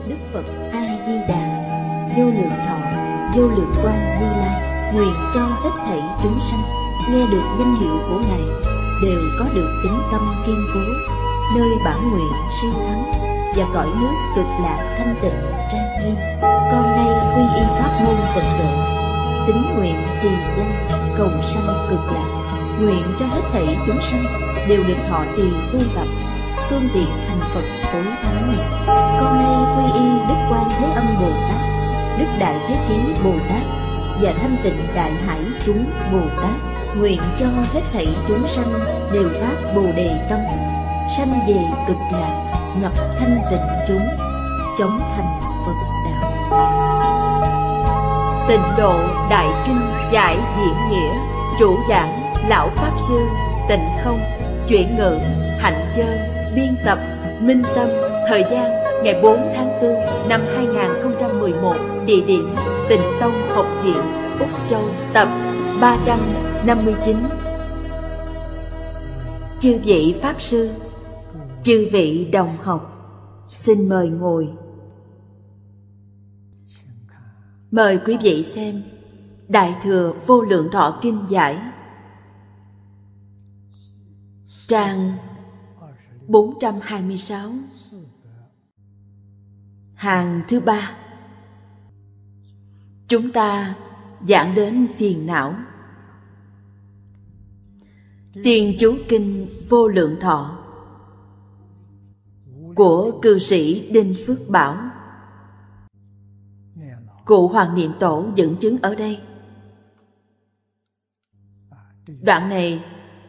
Đức Phật A Di Đà, vô lượng thọ, vô lượng quang Như Lai, nguyện cho hết thảy chúng sanh nghe được danh hiệu của Ngài đều có được tín tâm kiên cố, nơi bản nguyện siêu thắng và cõi nước cực lạc thanh tịnh trang nghiêm. Con nay quy y pháp môn tịnh độ, tín nguyện trì danh cầu sanh cực lạc, nguyện cho hết thảy chúng sanh đều được thọ trì tu tập, phương tiện thành Phật tối thắng này. Con nay quy y Đức Quan Thế Âm Bồ Tát, Đức Đại Thế Chí Bồ Tát và Thanh Tịnh Đại Hải chúng Bồ Tát, nguyện cho hết thảy chúng sanh đều phát Bồ Đề tâm, sanh về cực lạc, nhập thanh tịnh chúng, chóng thành Phật đạo. Tịnh độ Đại Kinh giải diễn nghĩa, chủ giảng Lão Pháp Sư Tịnh Không, chuyển ngữ Hạnh Chơi, biên tập Minh Tâm. Thời gian ngày 4 tháng 4 năm 2011, địa điểm Tịnh Tông Học Viện, Úc Châu, tập 359. Chư vị Pháp Sư, chư vị đồng học, xin mời ngồi. Mời quý vị xem Đại Thừa Vô Lượng Thọ Kinh giải, trang 426, hàng thứ 3. Chúng ta giảng đến phiền não. Tiền chú kinh Vô Lượng Thọ của cư sĩ Đinh Phước Bảo. Cụ Hoàng Niệm Tổ dẫn chứng ở đây. Đoạn này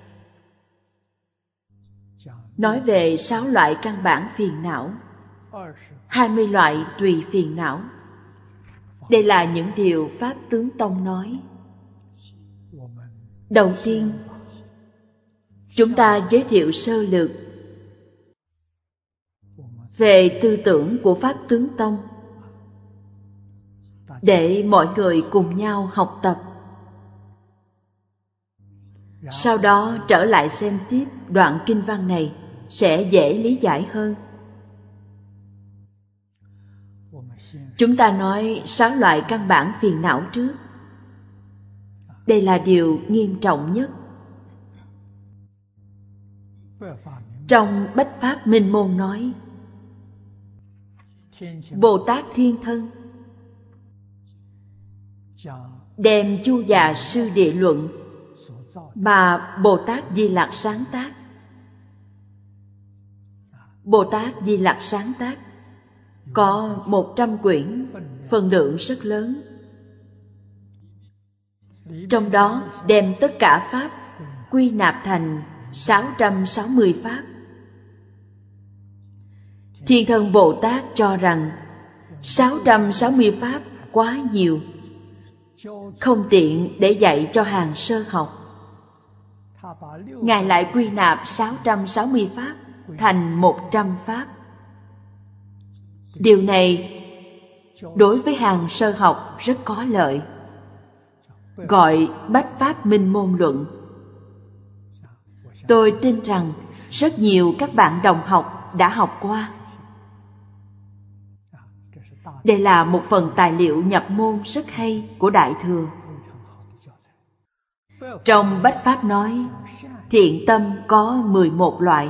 nói về 6 loại căn bản phiền não, 20 loại tùy phiền não. Đây là những điều Pháp Tướng Tông nói. Đầu tiên, chúng ta giới thiệu sơ lược về tư tưởng của Pháp Tướng Tông để mọi người cùng nhau học tập. Sau đó trở lại xem tiếp đoạn kinh văn này sẽ dễ lý giải hơn. Chúng ta nói 6 loại căn bản phiền não trước. Đây là điều nghiêm trọng nhất. Trong Bách Pháp Minh Môn nói, Bồ Tát Thiên Thân đem Chu Già Sư Địa Luận mà Bồ Tát Di Lặc sáng tác. Bồ Tát Di Lặc sáng tác có 100 quyển, phần lượng rất lớn. Trong đó đem tất cả Pháp quy nạp thành 660 Pháp. Thiên Thân Bồ Tát cho rằng 660 Pháp quá nhiều, không tiện để dạy cho hàng sơ học. Ngài lại quy nạp 660 Pháp thành 100 Pháp. Điều này đối với hàng sơ học rất có lợi, gọi Bách Pháp Minh Môn Luận. Tôi tin rằng rất nhiều các bạn đồng học đã học qua. Đây là một phần tài liệu nhập môn rất hay của Đại Thừa. Trong Bách Pháp nói, thiện tâm có 11 loại,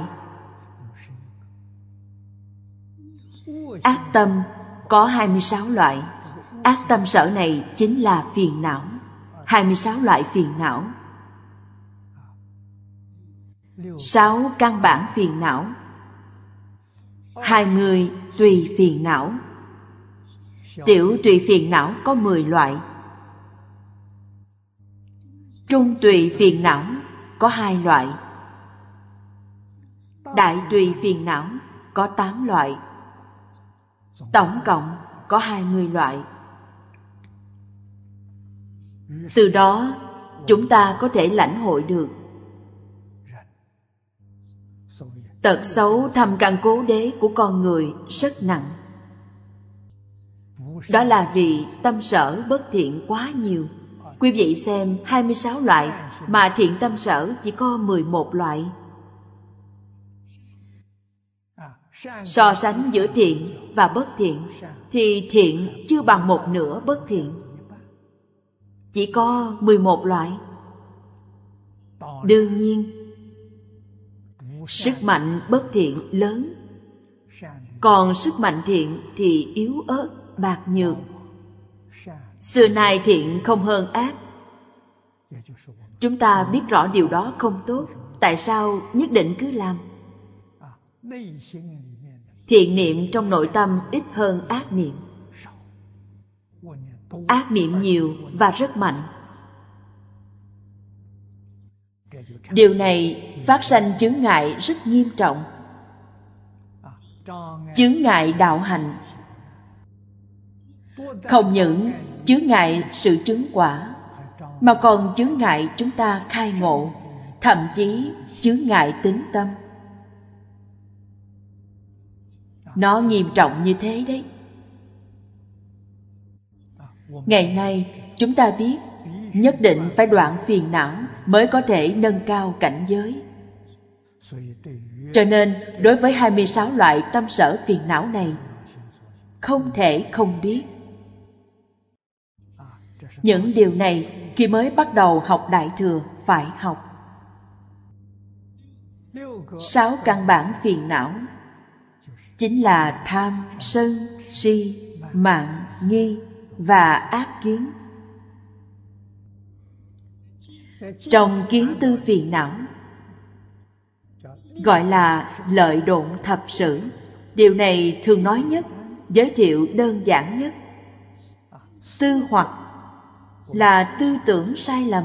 ác tâm có 26 loại. Ác tâm sở này chính là phiền não, 26 loại phiền não. 6 căn bản phiền não, 20 tùy phiền não. Tiểu tùy phiền não có 10 loại. Trung tùy phiền não có 2 loại. Đại tùy phiền não có 8 loại. Tổng cộng có 20 loại. Từ đó chúng ta có thể lãnh hội được tật xấu thâm căn cố đế của con người rất nặng. Đó là vì tâm sở bất thiện quá nhiều. Quý vị xem 26 loại mà thiện tâm sở chỉ có 11 loại. So sánh giữa thiện và bất thiện thì thiện chưa bằng một nửa bất thiện, chỉ có 11 loại. Đương nhiên, sức mạnh bất thiện lớn, còn sức mạnh thiện thì yếu ớt, bạc nhược. Xưa nay thiện không hơn ác. Chúng ta biết rõ điều đó không tốt, tại sao nhất định cứ làm? Thiện niệm trong nội tâm ít hơn ác niệm. Ác niệm nhiều và rất mạnh. Điều này phát sanh chướng ngại rất nghiêm trọng. Chướng ngại đạo hạnh. Không những chướng ngại sự chứng quả, mà còn chướng ngại chúng ta khai ngộ, thậm chí chướng ngại tín tâm. Nó nghiêm trọng như thế đấy. Ngày nay chúng ta biết nhất định phải đoạn phiền não mới có thể nâng cao cảnh giới. Cho nên đối với 26 loại tâm sở phiền não này, không thể không biết. Những điều này khi mới bắt đầu học Đại Thừa phải học. 6 căn bản phiền não chính là tham, sân, si, mạn, nghi và ác kiến. Trong kiến tư phiền não gọi là lợi độn thập sử. Điều này thường nói nhất, giới thiệu đơn giản nhất. Tư hoặc là tư tưởng sai lầm.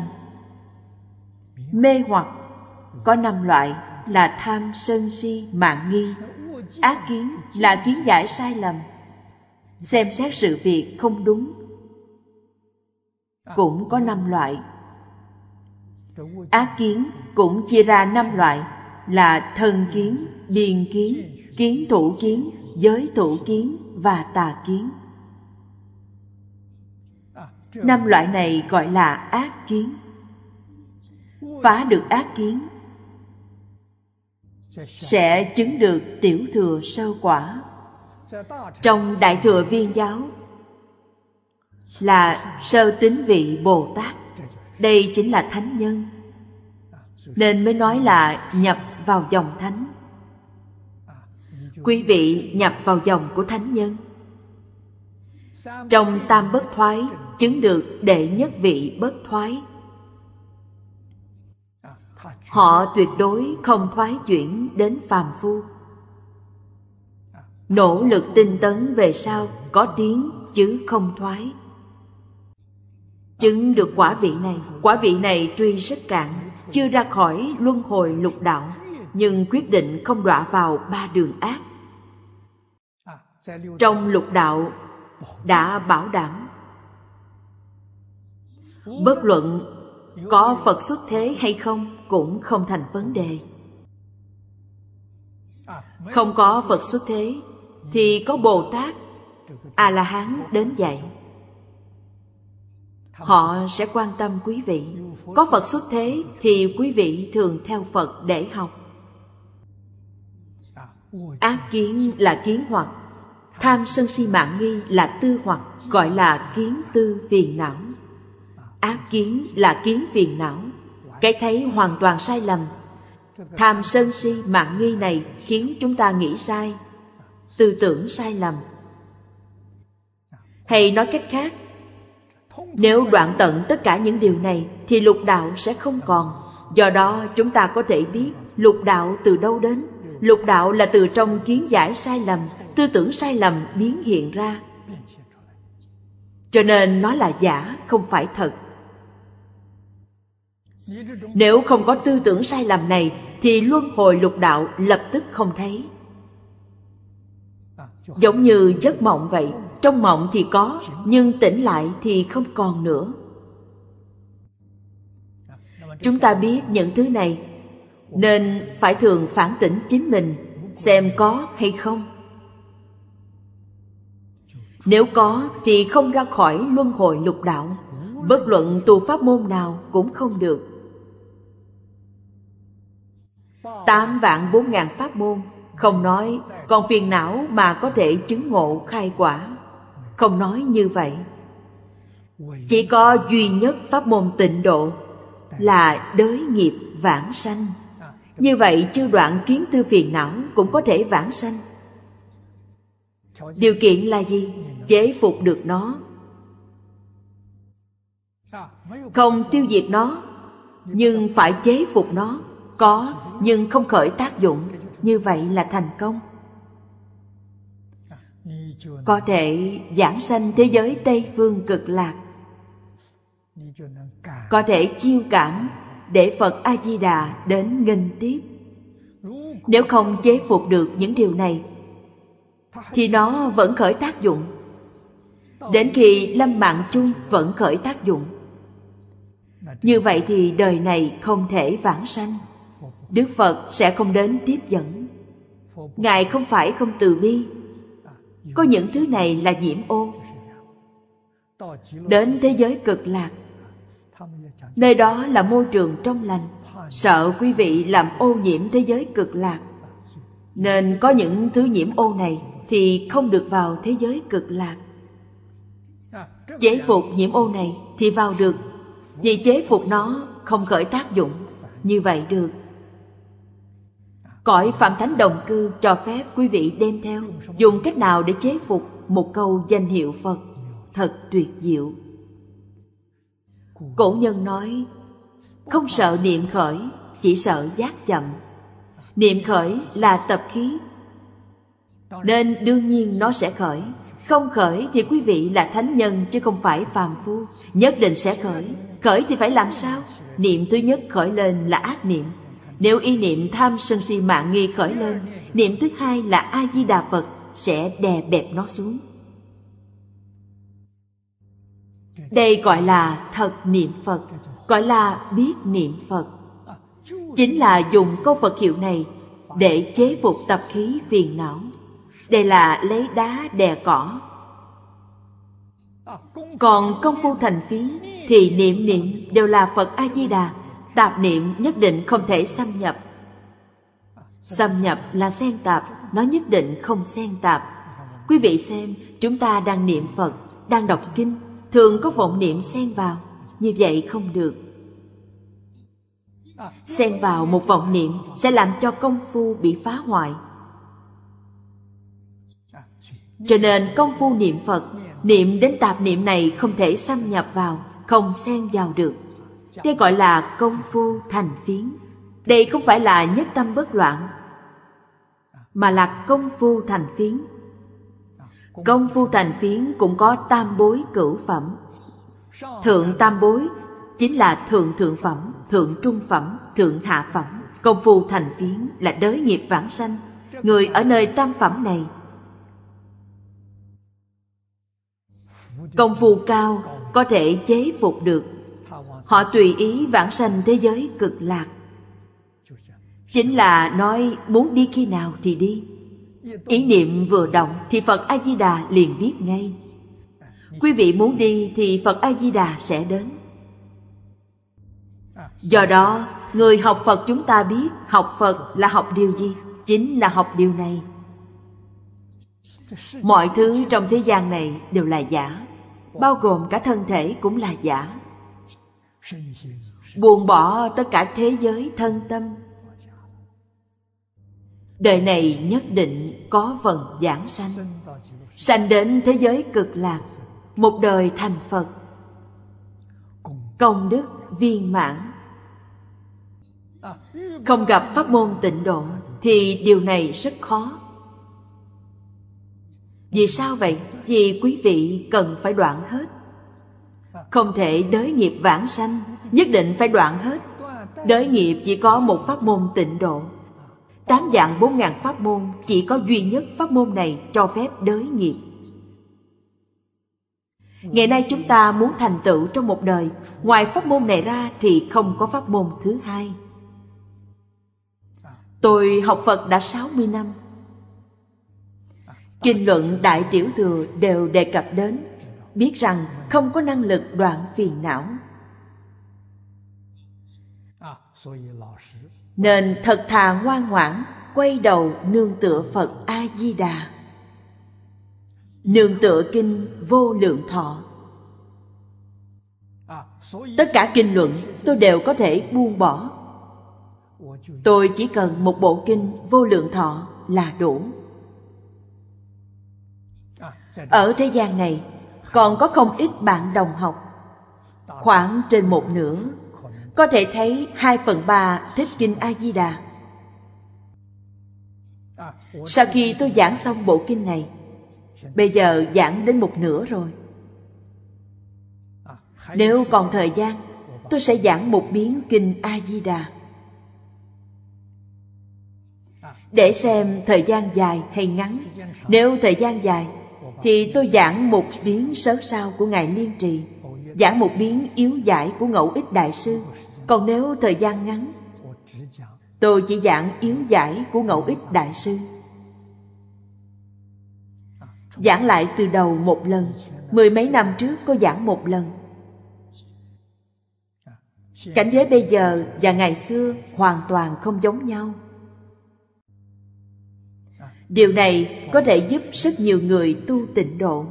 Mê hoặc có 5 loại là tham, sân, si, mạn, nghi. Ác kiến là kiến giải sai lầm, xem xét sự việc không đúng, cũng có 5 loại. Ác kiến cũng chia ra 5 loại là thân kiến, điền kiến, kiến thủ kiến, giới thủ kiến và tà kiến. 5 loại này gọi là ác kiến. Phá được ác kiến sẽ chứng được tiểu thừa sơ quả. Trong Đại Thừa Viên Giáo là sơ tín vị Bồ Tát. Đây chính là thánh nhân, nên mới nói là nhập vào dòng thánh. Quý vị nhập vào dòng của thánh nhân. Trong tam bất thoái chứng được đệ nhất vị bất thoái. Họ tuyệt đối không thoái chuyển đến phàm phu. Nỗ lực tinh tấn về sau có tiến chứ không thoái. Chứng được quả vị này tuy rất cạn, chưa ra khỏi luân hồi lục đạo, nhưng quyết định không đọa vào 3 đường ác. Trong lục đạo đã bảo đảm, bất luận có Phật xuất thế hay không cũng không thành vấn đề. Không có Phật xuất thế thì có Bồ Tát, A-la-hán đến dạy. Họ sẽ quan tâm quý vị. Có Phật xuất thế thì quý vị thường theo Phật để học. Ác kiến là kiến hoặc, tham sân si mạn nghi là tư hoặc, gọi là kiến tư phiền não. Ác kiến là kiến phiền não, cái thấy hoàn toàn sai lầm. Tham sân si mạn nghi này khiến chúng ta nghĩ sai, tư tưởng sai lầm. Hay nói cách khác, nếu đoạn tận tất cả những điều này thì lục đạo sẽ không còn. Do đó chúng ta có thể biết lục đạo từ đâu đến. Lục đạo là từ trong kiến giải sai lầm, tư tưởng sai lầm biến hiện ra. Cho nên nó là giả, không phải thật. Nếu không có tư tưởng sai lầm này thì luân hồi lục đạo lập tức không thấy. Giống như giấc mộng vậy, trong mộng thì có, nhưng tỉnh lại thì không còn nữa. Chúng ta biết những thứ này, nên phải thường phản tỉnh chính mình, xem có hay không. Nếu có thì không ra khỏi luân hồi lục đạo, bất luận tu pháp môn nào cũng không được. 8.400.000 pháp môn Không nói còn phiền não mà có thể chứng ngộ khai quả. Không nói như vậy. Chỉ có duy nhất pháp môn tịnh độ là đới nghiệp vãng sanh. Như vậy chưa đoạn kiến tư phiền não cũng có thể vãng sanh. Điều kiện là gì? Chế phục được nó. Không tiêu diệt nó, nhưng phải chế phục nó. Có, nhưng không khởi tác dụng. Như vậy là thành công. Có thể giảng sanh thế giới Tây Phương Cực Lạc. Có thể chiêu cảm để Phật A-di-đà đến nghênh tiếp. Nếu không chế phục được những điều này thì nó vẫn khởi tác dụng. Đến khi lâm mạng chung vẫn khởi tác dụng. Như vậy thì đời này không thể vãng sanh. Đức Phật sẽ không đến tiếp dẫn. Ngài không phải không từ bi. Có những thứ này là nhiễm ô. Đến thế giới Cực Lạc, nơi đó là môi trường trong lành. Sợ quý vị làm ô nhiễm thế giới Cực Lạc, nên có những thứ nhiễm ô này thì không được vào thế giới Cực Lạc. Chế phục nhiễm ô này thì vào được, vì chế phục nó không khởi tác dụng. Như vậy được. Cõi Phạm Thánh Đồng Cư cho phép quý vị đem theo, dùng cách nào để chế phục một câu danh hiệu Phật. Thật tuyệt diệu. Cổ nhân nói, không sợ niệm khởi, chỉ sợ giác chậm. Niệm khởi là tập khí, nên đương nhiên nó sẽ khởi. Không khởi thì quý vị là thánh nhân chứ không phải phàm phu. Nhất định sẽ khởi. Khởi thì phải làm sao? Niệm thứ nhất khởi lên là ác niệm. Nếu ý niệm tham sân si mạng nghi khởi lên, niệm thứ hai là A-di-đà Phật sẽ đè bẹp nó xuống. Đây gọi là thật niệm Phật, gọi là biết niệm Phật. Chính là dùng câu Phật hiệu này để chế phục tập khí phiền não. Đây là lấy đá đè cỏ. Còn công phu thành phiến thì niệm niệm đều là Phật A-di-đà. Tạp niệm nhất định không thể xâm nhập. Xâm nhập là xen tạp, nó nhất định không xen tạp. Quý vị xem, chúng ta đang niệm Phật, đang đọc kinh, thường có vọng niệm xen vào. Như vậy không được. Xen vào một vọng niệm sẽ làm cho công phu bị phá hoại. Cho nên công phu niệm Phật, niệm đến tạp niệm này không thể xâm nhập vào, không xen vào được. Đây gọi là công phu thành phiến. Đây không phải là nhất tâm bất loạn, mà là công phu thành phiến. Công phu thành phiến cũng có tam bối cửu phẩm. Thượng tam bối chính là thượng thượng phẩm, thượng trung phẩm, thượng hạ phẩm. Công phu thành phiến là đới nghiệp vãng sanh. Người ở nơi tam phẩm này công phu cao, có thể chế phục được. Họ tùy ý vãng sanh thế giới Cực Lạc. Chính là nói muốn đi khi nào thì đi. Ý niệm vừa động thì Phật A-di-đà liền biết ngay. Quý vị muốn đi thì Phật A-di-đà sẽ đến. Do đó, người học Phật chúng ta biết học Phật là học điều gì? Chính là học điều này. Mọi thứ trong thế gian này đều là giả, bao gồm cả thân thể cũng là giả. Buông bỏ tất cả thế giới thân tâm. Đời này nhất định có phần giảng sanh. Sanh đến thế giới Cực Lạc, một đời thành Phật, công đức viên mãn. Không gặp pháp môn tịnh độ thì điều này rất khó. Vì sao vậy? Vì quý vị cần phải đoạn hết. Không thể đới nghiệp vãng sanh, nhất định phải đoạn hết. Đới nghiệp chỉ có một pháp môn tịnh độ. 8 vạn 4.000 pháp môn, chỉ có duy nhất pháp môn này cho phép đới nghiệp. Ngày nay chúng ta muốn thành tựu trong một đời, ngoài pháp môn này ra thì không có pháp môn thứ hai. Tôi học Phật đã 60 năm. Kinh luận Đại Tiểu Thừa đều đề cập đến, biết rằng không có năng lực đoạn phiền não. Nên thật thà ngoan ngoãn, quay đầu nương tựa Phật A-di-đà, nương tựa kinh Vô Lượng Thọ. Tất cả kinh luận tôi đều có thể buông bỏ. Tôi chỉ cần một bộ kinh Vô Lượng Thọ là đủ. Ở thế gian này còn có không ít bạn đồng học, khoảng trên một nửa, có thể thấy 2/3 thích kinh A-di-đà. Sau khi tôi giảng xong bộ kinh này, bây giờ giảng đến một nửa rồi. Nếu còn thời gian, tôi sẽ giảng một biến kinh A-di-đà, để xem thời gian dài hay ngắn. Nếu thời gian dài thì tôi giảng một biến sớ sao của Ngài Liên Trì, giảng một biến yếu giải của Ngẫu Ích Đại Sư. Còn nếu thời gian ngắn, tôi chỉ giảng yếu giải của Ngẫu Ích Đại Sư. Giảng lại từ đầu một lần. 10 mấy năm trước có giảng một lần. Cảnh giới bây giờ và ngày xưa hoàn toàn không giống nhau. Điều này có thể giúp rất nhiều người tu tịnh độ,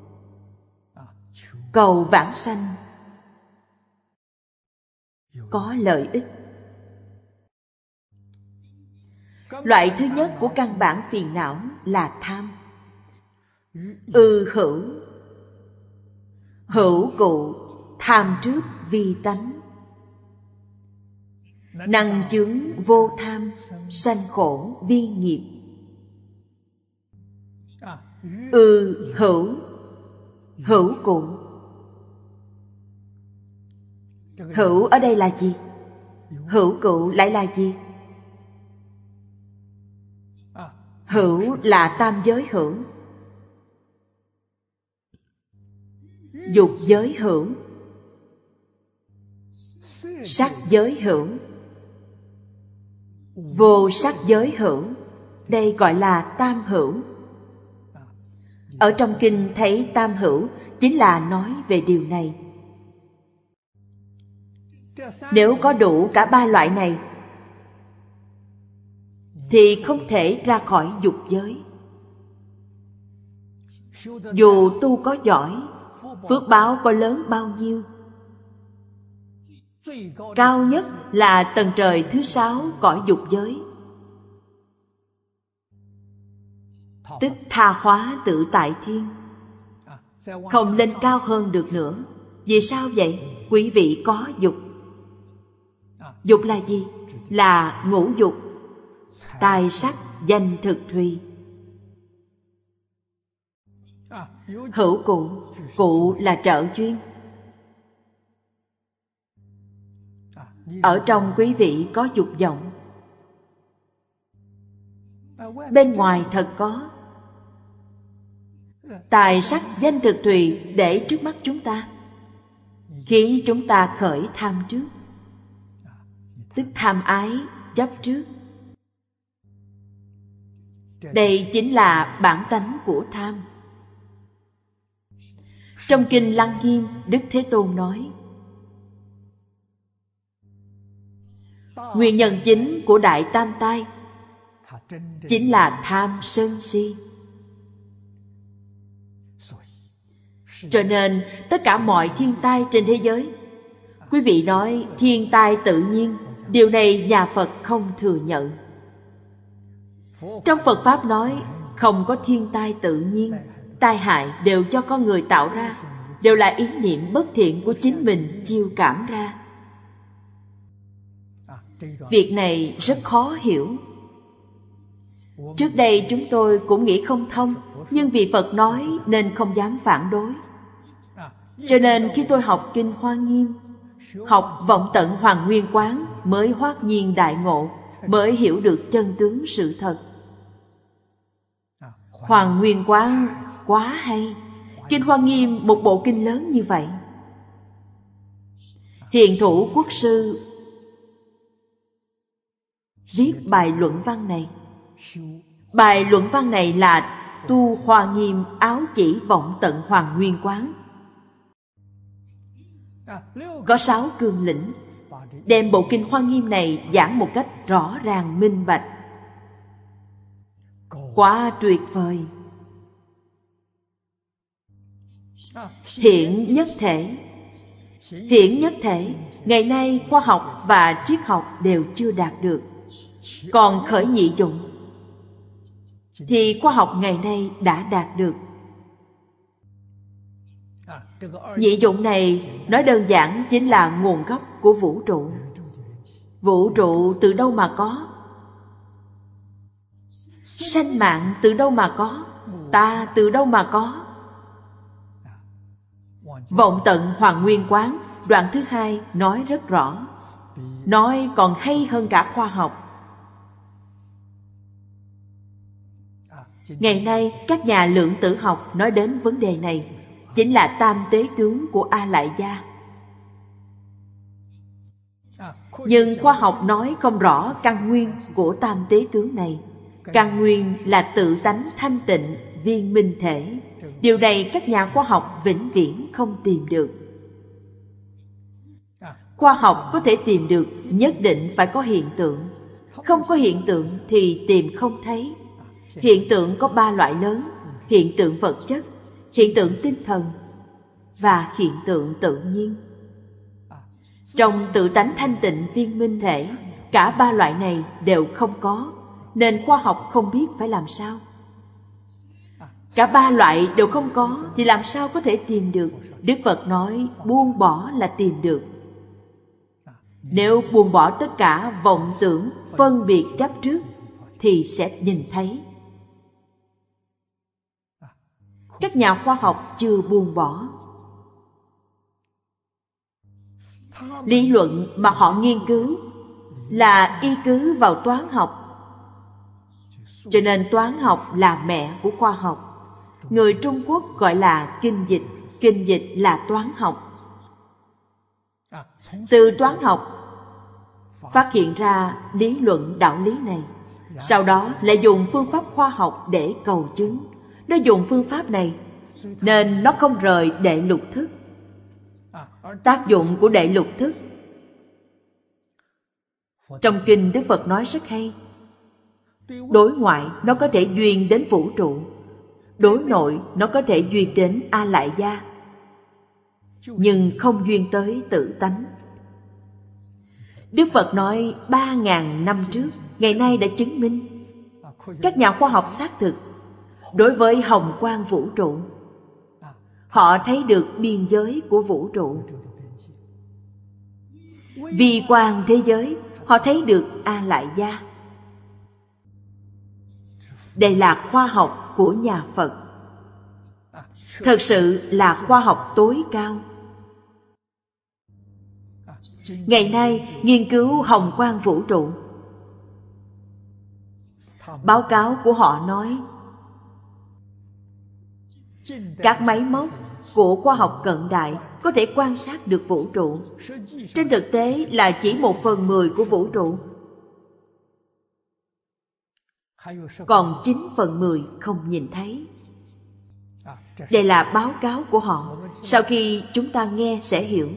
cầu vãng sanh, có lợi ích. Loại thứ nhất của căn bản phiền não là tham. Hữu, hữu cụ, tham trước vi tánh. Năng chướng vô tham, sanh khổ vi nghiệp. Hữu, hữu cụ. Hữu ở đây là gì? Hữu cụ lại là gì? Hữu là tam giới hữu, dục giới hữu, sắc giới hữu, vô sắc giới hữu. Đây gọi là tam hữu. Ở trong kinh thấy tam hữu chính là nói về điều này. Nếu có đủ cả ba loại này thì không thể ra khỏi dục giới. Dù tu có giỏi, phước báo có lớn bao nhiêu, cao nhất là tầng trời thứ 6 cõi dục giới, tức tha hóa tự tại thiên, không lên cao hơn được nữa. Vì sao vậy? Quý vị có dục. Dục là gì? Là ngũ dục: tài sắc danh thực thùy. Hữu cụ, cụ là trợ duyên. Ở trong quý vị có dục vọng, bên ngoài thật có. Tài sắc danh thực thùy để trước mắt chúng ta, khiến chúng ta khởi tham trước, tức tham ái, chấp trước. Đây chính là bản tánh của tham. Trong kinh Lăng Nghiêm, Đức Thế Tôn nói, nguyên nhân chính của đại tam tai chính là tham sân si. Cho nên tất cả mọi thiên tai trên thế giới, quý vị nói thiên tai tự nhiên, điều này nhà Phật không thừa nhận. Trong Phật Pháp nói không có thiên tai tự nhiên, tai hại đều do con người tạo ra, đều là ý niệm bất thiện của chính mình chiêu cảm ra. Việc này rất khó hiểu. Trước đây chúng tôi cũng nghĩ không thông, nhưng vì Phật nói nên không dám phản đối. Cho nên khi tôi học kinh Hoa Nghiêm, học vọng tận Hoàng Nguyên Quán, mới hoát nhiên đại ngộ, mới hiểu được chân tướng sự thật. Hoàng Nguyên Quán quá hay. Kinh Hoa Nghiêm một bộ kinh lớn như vậy. Hiền thủ quốc sư viết bài luận văn này. Bài luận văn này là tu Hoa Nghiêm áo chỉ vọng tận Hoàng Nguyên Quán. Có 6 cương lĩnh, đem bộ kinh Hoa Nghiêm này giảng một cách rõ ràng minh bạch. Quá tuyệt vời. Hiển nhất thể. Hiển nhất thể, ngày nay khoa học và triết học đều chưa đạt được. Còn khởi nhị dụng thì khoa học ngày nay đã đạt được. Nhị dụng này nói đơn giản chính là nguồn gốc của vũ trụ. Vũ trụ từ đâu mà có? Sanh mạng từ đâu mà có? Ta từ đâu mà có? Vọng tận Hoàng Nguyên Quán đoạn thứ 2 nói rất rõ, nói còn hay hơn cả khoa học. Ngày nay các nhà lượng tử học nói đến vấn đề này, chính là tam tế tướng của A Lại Gia. Nhưng khoa học nói không rõ căn nguyên của tam tế tướng này. Căn nguyên là tự tánh thanh tịnh, viên minh thể. Điều này các nhà khoa học vĩnh viễn không tìm được. Khoa học có thể tìm được, nhất định phải có hiện tượng. Không có hiện tượng thì tìm không thấy. Hiện tượng có 3 loại lớn: hiện tượng vật chất, hiện tượng tinh thần và hiện tượng tự nhiên. Trong tự tánh thanh tịnh viên minh thể, cả 3 loại này đều không có, nên khoa học không biết phải làm sao. Cả 3 loại đều không có thì làm sao có thể tìm được? Đức Phật nói buông bỏ là tìm được. Nếu buông bỏ tất cả vọng tưởng, phân biệt chấp trước thì sẽ nhìn thấy. Các nhà khoa học chưa buông bỏ. Lý luận mà họ nghiên cứu là y cứ vào toán học. Cho nên toán học là mẹ của khoa học. Người Trung Quốc gọi là kinh dịch. Kinh dịch là toán học. Từ toán học phát hiện ra lý luận đạo lý này, sau đó lại dùng phương pháp khoa học để cầu chứng. Nó dùng phương pháp này nên nó không rời đệ lục thức. Tác dụng của đệ lục thức trong kinh Đức Phật nói rất hay. Đối ngoại nó có thể duyên đến vũ trụ, đối nội nó có thể duyên đến A Lại Gia, nhưng không duyên tới tự tánh. Đức Phật nói 3.000 năm trước, ngày nay đã chứng minh. Các nhà khoa học xác thực, đối với hồng quang vũ trụ, họ thấy được biên giới của vũ trụ. Vi quang thế giới, họ thấy được A Lại Gia. Đây là khoa học của nhà Phật. Thật sự là khoa học tối cao. Ngày nay nghiên cứu hồng quang vũ trụ, báo cáo của họ nói các máy móc của khoa học cận đại có thể quan sát được vũ trụ. Trên thực tế là chỉ 1/10 của vũ trụ, còn 9/10 không nhìn thấy. Đây là báo cáo của họ. Sau khi chúng ta nghe sẽ hiểu.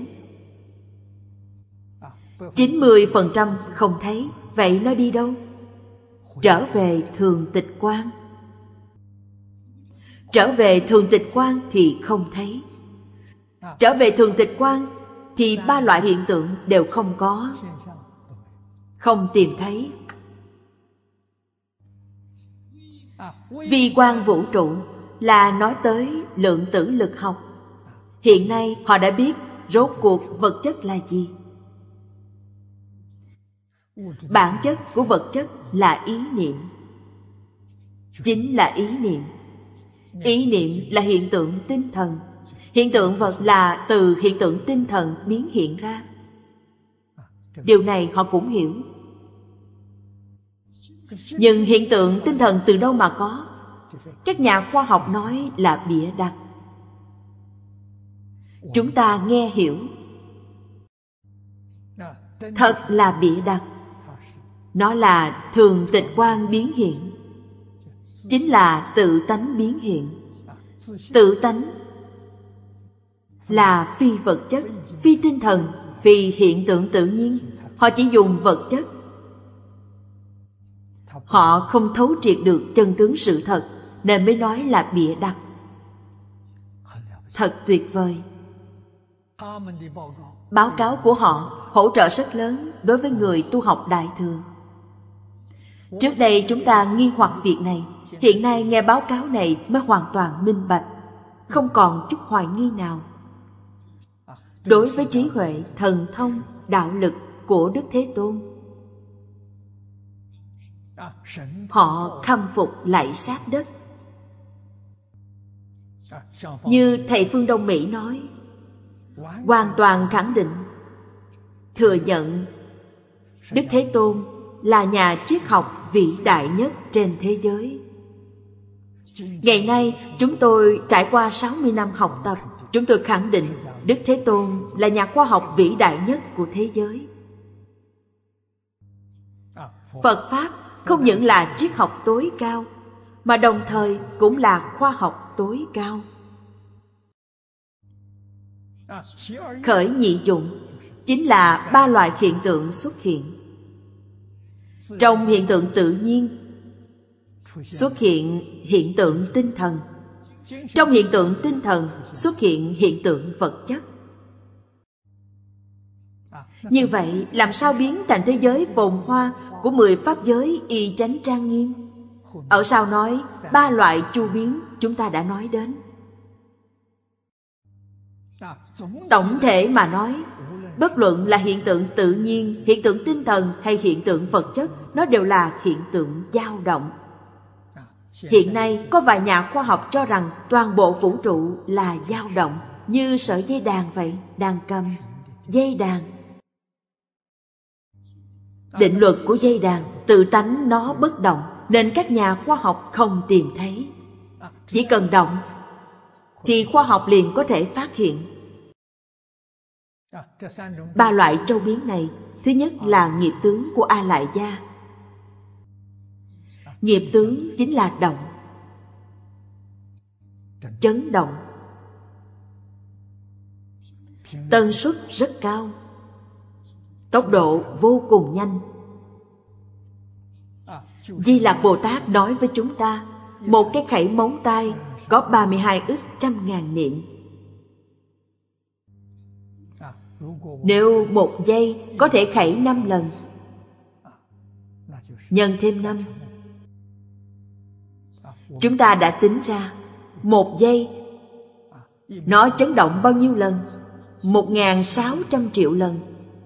90% không thấy. Vậy nó đi đâu? Trở về thường tịch quang. Trở về thường tịch quang thì không thấy. Trở về thường tịch quang thì 3 loại hiện tượng đều không có, không tìm thấy. Vi quang vũ trụ là nói tới lượng tử lực học. Hiện nay họ đã biết rốt cuộc vật chất là gì. Bản chất của vật chất là ý niệm. Chính là ý niệm. Ý niệm là hiện tượng tinh thần. Hiện tượng vật là từ hiện tượng tinh thần biến hiện ra. Điều này họ cũng hiểu. Nhưng hiện tượng tinh thần từ đâu mà có? Các nhà khoa học nói là bịa đặt. Chúng ta nghe hiểu. Thật là bịa đặt. Nó là thường tịch quang biến hiện. Chính là tự tánh biến hiện. Tự tánh là phi vật chất, phi tinh thần, phi hiện tượng tự nhiên. Họ chỉ dùng vật chất. Họ không thấu triệt được chân tướng sự thật, nên mới nói là bịa đặt. Thật tuyệt vời. Báo cáo của họ hỗ trợ rất lớn đối với người tu học Đại Thừa. Trước đây chúng ta nghi hoặc việc này, hiện nay nghe báo cáo này mới hoàn toàn minh bạch, không còn chút hoài nghi nào. Đối với trí huệ, thần thông, đạo lực của Đức Thế Tôn, họ khâm phục lạy sát đất. Như thầy Phương Đông Mỹ nói, hoàn toàn khẳng định, thừa nhận Đức Thế Tôn là nhà triết học vĩ đại nhất trên thế giới. Ngày nay chúng tôi trải qua 60 năm học tập, chúng tôi khẳng định Đức Thế Tôn là nhà khoa học vĩ đại nhất của thế giới. Phật Pháp không những là triết học tối cao, mà đồng thời cũng là khoa học tối cao. Khởi nhị dụng chính là ba loại hiện tượng xuất hiện. Trong hiện tượng tự nhiên xuất hiện hiện tượng tinh thần. Trong hiện tượng tinh thần xuất hiện hiện tượng vật chất. Như vậy làm sao biến thành thế giới phồn hoa của 10 pháp giới y chánh trang nghiêm? Ở sau nói ba loại chu biến chúng ta đã nói đến. Tổng thể mà nói, bất luận là hiện tượng tự nhiên, hiện tượng tinh thần hay hiện tượng vật chất, nó đều là hiện tượng dao động. Hiện nay có vài nhà khoa học cho rằng toàn bộ vũ trụ là dao động, như sợi dây đàn vậy, đàn cầm, dây đàn. Định luật của dây đàn, tự tánh nó bất động, nên các nhà khoa học không tìm thấy. Chỉ cần động thì khoa học liền có thể phát hiện. Ba loại châu biến này, thứ nhất là nghiệp tướng của A Lại Gia. Nghiệp tướng chính là động, chấn động, tần suất rất cao, tốc độ vô cùng nhanh. Di Lặc Bồ Tát nói với chúng ta, một cái khẩy móng tay có 32 ức 100.000 niệm. Nếu một giây có thể khẩy 5 lần, nhân thêm 5, chúng ta đã tính ra một giây nó chấn động bao nhiêu lần? 1.600 triệu lần.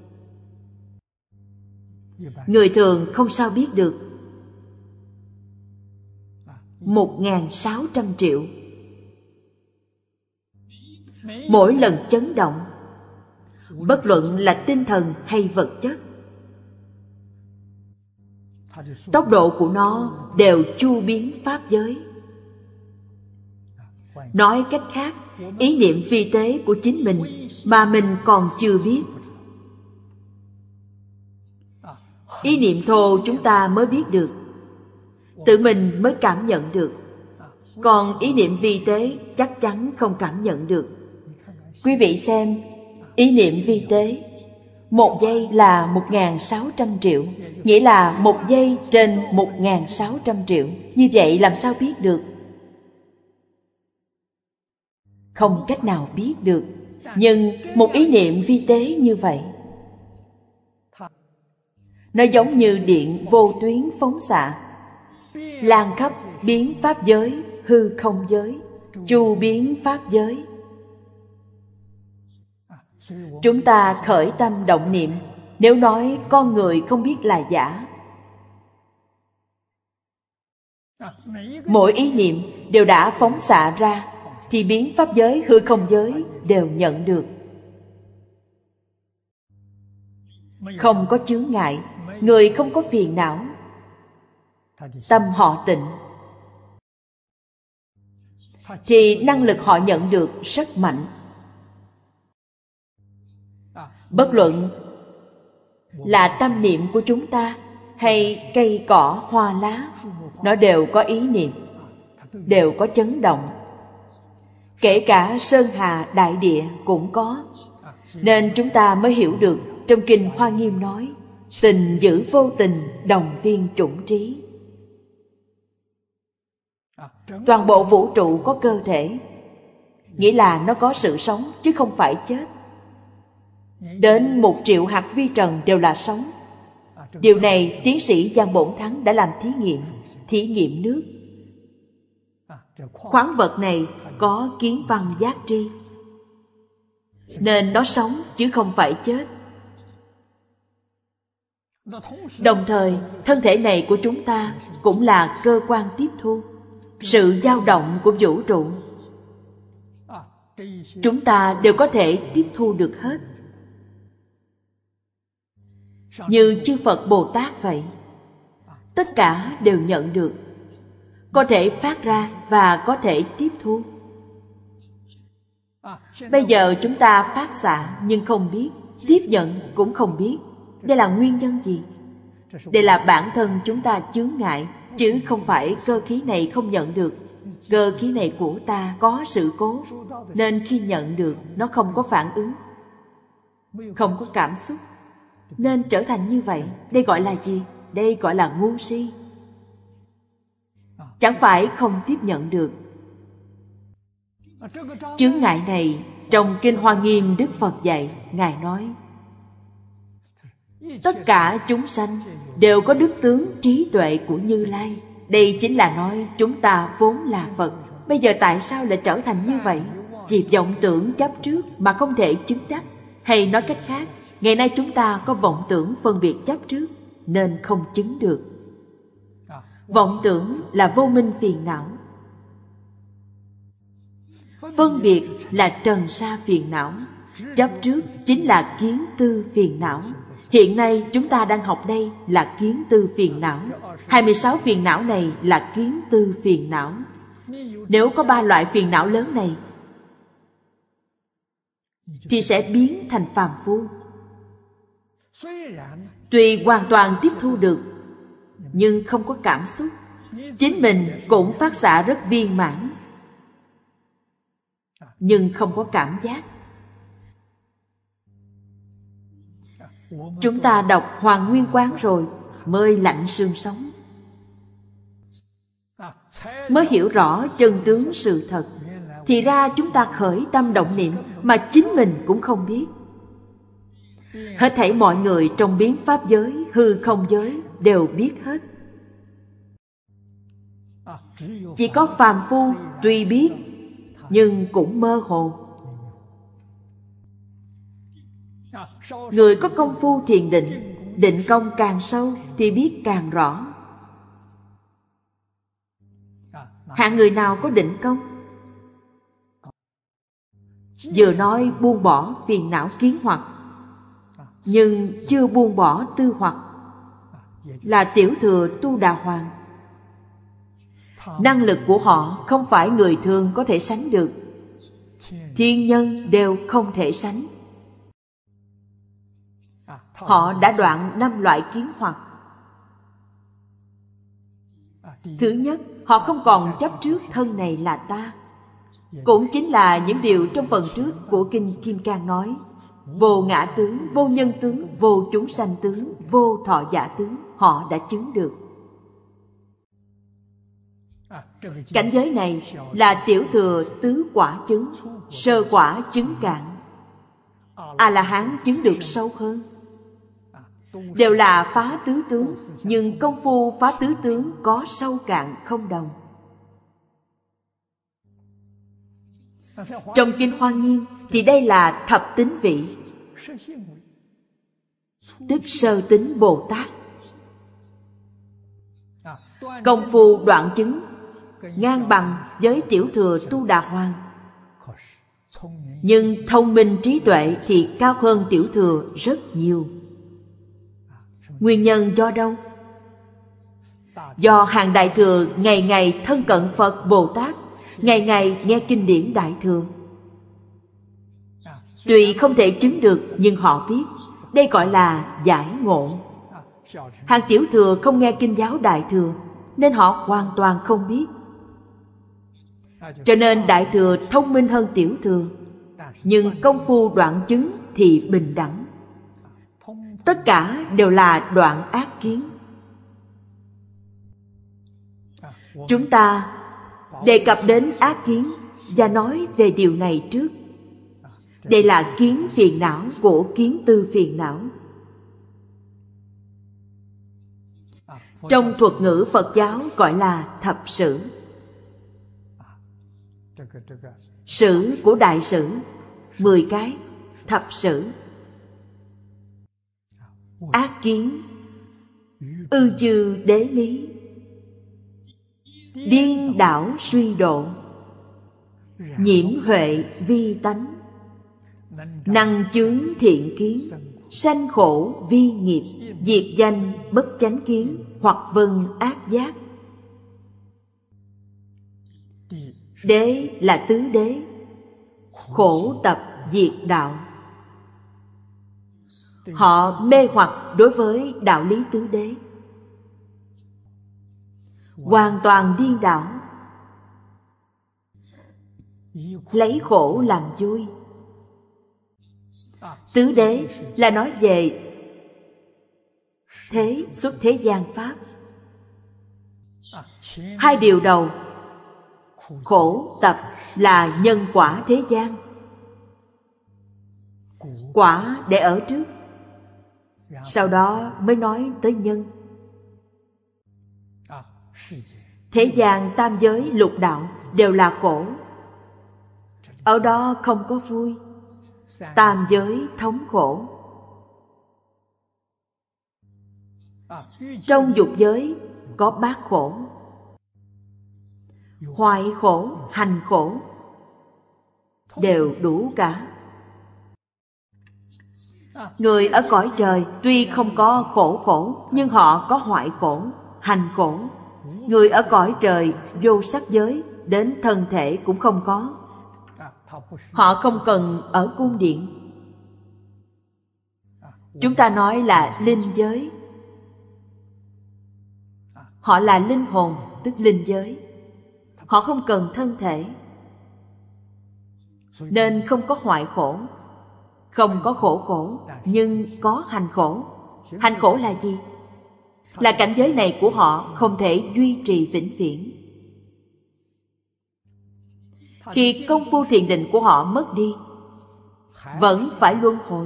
Người thường không sao biết được. 1.600 triệu. Mỗi lần chấn động, bất luận là tinh thần hay vật chất, tốc độ của nó đều chu biến pháp giới. Nói cách khác, ý niệm vi tế của chính mình mà mình còn chưa biết. Ý niệm thô chúng ta mới biết được, tự mình mới cảm nhận được. Còn ý niệm vi tế chắc chắn không cảm nhận được. Quý vị xem, ý niệm vi tế, một giây là 1.600 triệu, nghĩa là một giây trên 1.600 triệu. Như vậy làm sao biết được? Không cách nào biết được. Nhưng một ý niệm vi tế như vậy, nó giống như điện vô tuyến phóng xạ, lan khắp biến pháp giới, hư không giới, chu biến pháp giới. Chúng ta khởi tâm động niệm, nếu nói con người không biết là giả, mỗi ý niệm đều đã phóng xạ ra, thì biến pháp giới, hư không giới đều nhận được. Không có chướng ngại, người không có phiền não, tâm họ tịnh, thì năng lực họ nhận được rất mạnh. Bất luận là tâm niệm của chúng ta hay cây cỏ hoa lá, nó đều có ý niệm, đều có chấn động. Kể cả sơn hà đại địa cũng có. Nên chúng ta mới hiểu được trong kinh Hoa Nghiêm nói, tình giữ vô tình, đồng viên chủng trí. Toàn bộ vũ trụ có cơ thể, nghĩa là nó có sự sống chứ không phải chết. Đến 1 triệu hạt vi trần đều là sống. Điều này tiến sĩ Giang Bổn Thắng đã làm thí nghiệm nước. Khoáng vật này có kiến văn giác tri, nên nó sống chứ không phải chết. Đồng thời, thân thể này của chúng ta cũng là cơ quan tiếp thu sự dao động của vũ trụ. Chúng ta đều có thể tiếp thu được hết. Như chư Phật Bồ Tát vậy, tất cả đều nhận được, có thể phát ra và có thể tiếp thu. Bây giờ chúng ta phát xạ nhưng không biết, tiếp nhận cũng không biết. Đây là nguyên nhân gì? Đây là bản thân chúng ta chướng ngại, chứ không phải cơ khí này không nhận được. Cơ khí này của ta có sự cố, nên khi nhận được nó không có phản ứng, không có cảm xúc, nên trở thành như vậy. Đây gọi là gì? Đây gọi là ngu si. Chẳng phải không tiếp nhận được. Chướng ngại này trong Kinh Hoa Nghiêm Đức Phật dạy, Ngài nói tất cả chúng sanh đều có đức tướng trí tuệ của Như Lai. Đây chính là nói chúng ta vốn là Phật. Bây giờ tại sao lại trở thành như vậy? Vì vọng tưởng chấp trước mà không thể chứng đắc. Hay nói cách khác, ngày nay chúng ta có vọng tưởng phân biệt chấp trước nên không chứng được. Vọng tưởng là vô minh phiền não, phân biệt là trần sa phiền não, chấp trước chính là kiến tư phiền não. Hiện nay chúng ta đang học đây là kiến tư phiền não. 26 phiền não này là kiến tư phiền não. Nếu có 3 loại phiền não lớn này thì sẽ biến thành phàm phu. Tuy hoàn toàn tiếp thu được nhưng không có cảm xúc. Chính mình cũng phát xạ rất viên mãn nhưng không có cảm giác. Chúng ta đọc Hoàng Nguyên Quán rồi mới lạnh xương sống, mới hiểu rõ chân tướng sự thật. Thì ra chúng ta khởi tâm động niệm mà chính mình cũng không biết. Hết thảy mọi người trong biến pháp giới, hư không giới đều biết hết. Chỉ có phàm phu tuy biết nhưng cũng mơ hồ. Người có công phu thiền định, định công càng sâu thì biết càng rõ. Hạng người nào có định công? Vừa nói buông bỏ phiền não kiến hoặc, nhưng chưa buông bỏ tư hoặc, là tiểu thừa Tu Đà Hoàng. Năng lực của họ không phải người thường có thể sánh được. Thiên nhân đều không thể sánh. Họ đã đoạn 5 loại kiến hoặc. Thứ nhất, họ không còn chấp trước thân này là ta. Cũng chính là những điều trong phần trước của Kinh Kim Cang nói: vô ngã tướng, vô nhân tướng, vô chúng sanh tướng, vô thọ giả tướng. Họ đã chứng được. Cảnh giới này là tiểu thừa tứ quả chứng, sơ quả chứng cạn, A-la-hán chứng được sâu hơn. Đều là phá tứ tướng, nhưng công phu phá tứ tướng có sâu cạn không đồng. Trong Kinh Hoa Nghiêm thì đây là thập tính vị, tức sơ tính Bồ Tát. Công phu đoạn chứng ngang bằng với tiểu thừa Tu Đà Hoàng, nhưng thông minh trí tuệ thì cao hơn tiểu thừa rất nhiều. Nguyên nhân do đâu? Do hàng Đại Thừa ngày ngày thân cận Phật Bồ Tát, ngày ngày nghe kinh điển Đại Thừa. Tuy không thể chứng được nhưng họ biết. Đây gọi là giải ngộ. Hàng tiểu thừa không nghe kinh giáo Đại Thừa nên họ hoàn toàn không biết. Cho nên Đại Thừa thông minh hơn tiểu thừa, nhưng công phu đoạn chứng thì bình đẳng. Tất cả đều là đoạn ác kiến. Chúng ta đề cập đến ác kiến và nói về điều này trước. Đây là kiến phiền não của kiến tư phiền não. Trong thuật ngữ Phật giáo gọi là thập sử. Sử của đại sử 10 cái, thập sử. Ác kiến, ư chư đế lý, điên đảo suy độ, nhiễm huệ vi tánh, năng chướng thiện kiến, sanh khổ vi nghiệp, diệt danh bất chánh kiến, hoặc vân ác giác. Đế là tứ đế, khổ tập diệt đạo. Họ mê hoặc đối với đạo lý tứ đế, hoàn toàn điên đảo, lấy khổ làm vui. Tứ đế là nói về thế xuất thế gian pháp. Hai điều đầu, khổ tập là nhân quả thế gian. Quả để ở trước, sau đó mới nói tới nhân. Thế gian tam giới lục đạo đều là khổ, ở đó không có vui. Tam giới thống khổ. Trong dục giới có bát khổ: hoại khổ, hành khổ, đều đủ cả. Người ở cõi trời tuy không có khổ, nhưng họ có hoại khổ, hành khổ. Người ở cõi trời vô sắc giới đến thân thể cũng không có. Họ không cần ở cung điện. Chúng ta nói là linh giới. Họ là linh hồn, tức linh giới. Họ không cần thân thể, nên không có hoại khổ, không có khổ, nhưng có hành khổ. Hành khổ là gì? Là cảnh giới này của họ không thể duy trì vĩnh viễn. Khi công phu thiền định của họ mất đi, vẫn phải luân hồi.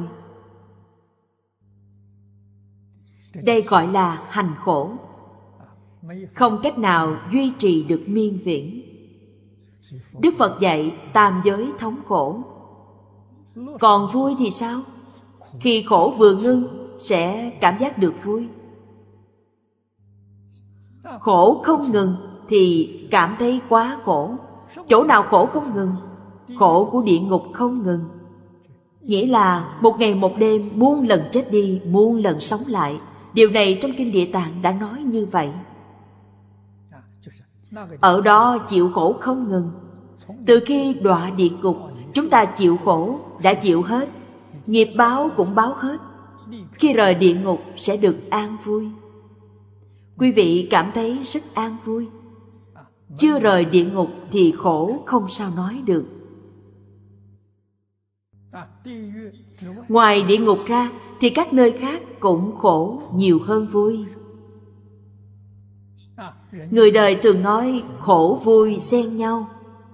Đây gọi là hành khổ, không cách nào duy trì được miên viễn. Đức Phật dạy tam giới thống khổ. Còn vui thì sao? Khi khổ vừa ngưng sẽ cảm giác được vui. Khổ không ngừng thì cảm thấy quá khổ. Chỗ nào khổ không ngừng? Khổ của địa ngục không ngừng. Nghĩa là một ngày một đêm, muôn lần chết đi, muôn lần sống lại. Điều này trong Kinh Địa Tạng đã nói như vậy. Ở đó chịu khổ không ngừng. Từ khi đọa địa ngục, chúng ta chịu khổ, đã chịu hết, nghiệp báo cũng báo hết. Khi rời địa ngục sẽ được an vui. Quý vị cảm thấy rất an vui. Chưa rời địa ngục thì khổ không sao nói được. Ngoài địa ngục ra thì các nơi khác cũng khổ nhiều hơn vui. Người đời thường nói khổ vui xen nhau.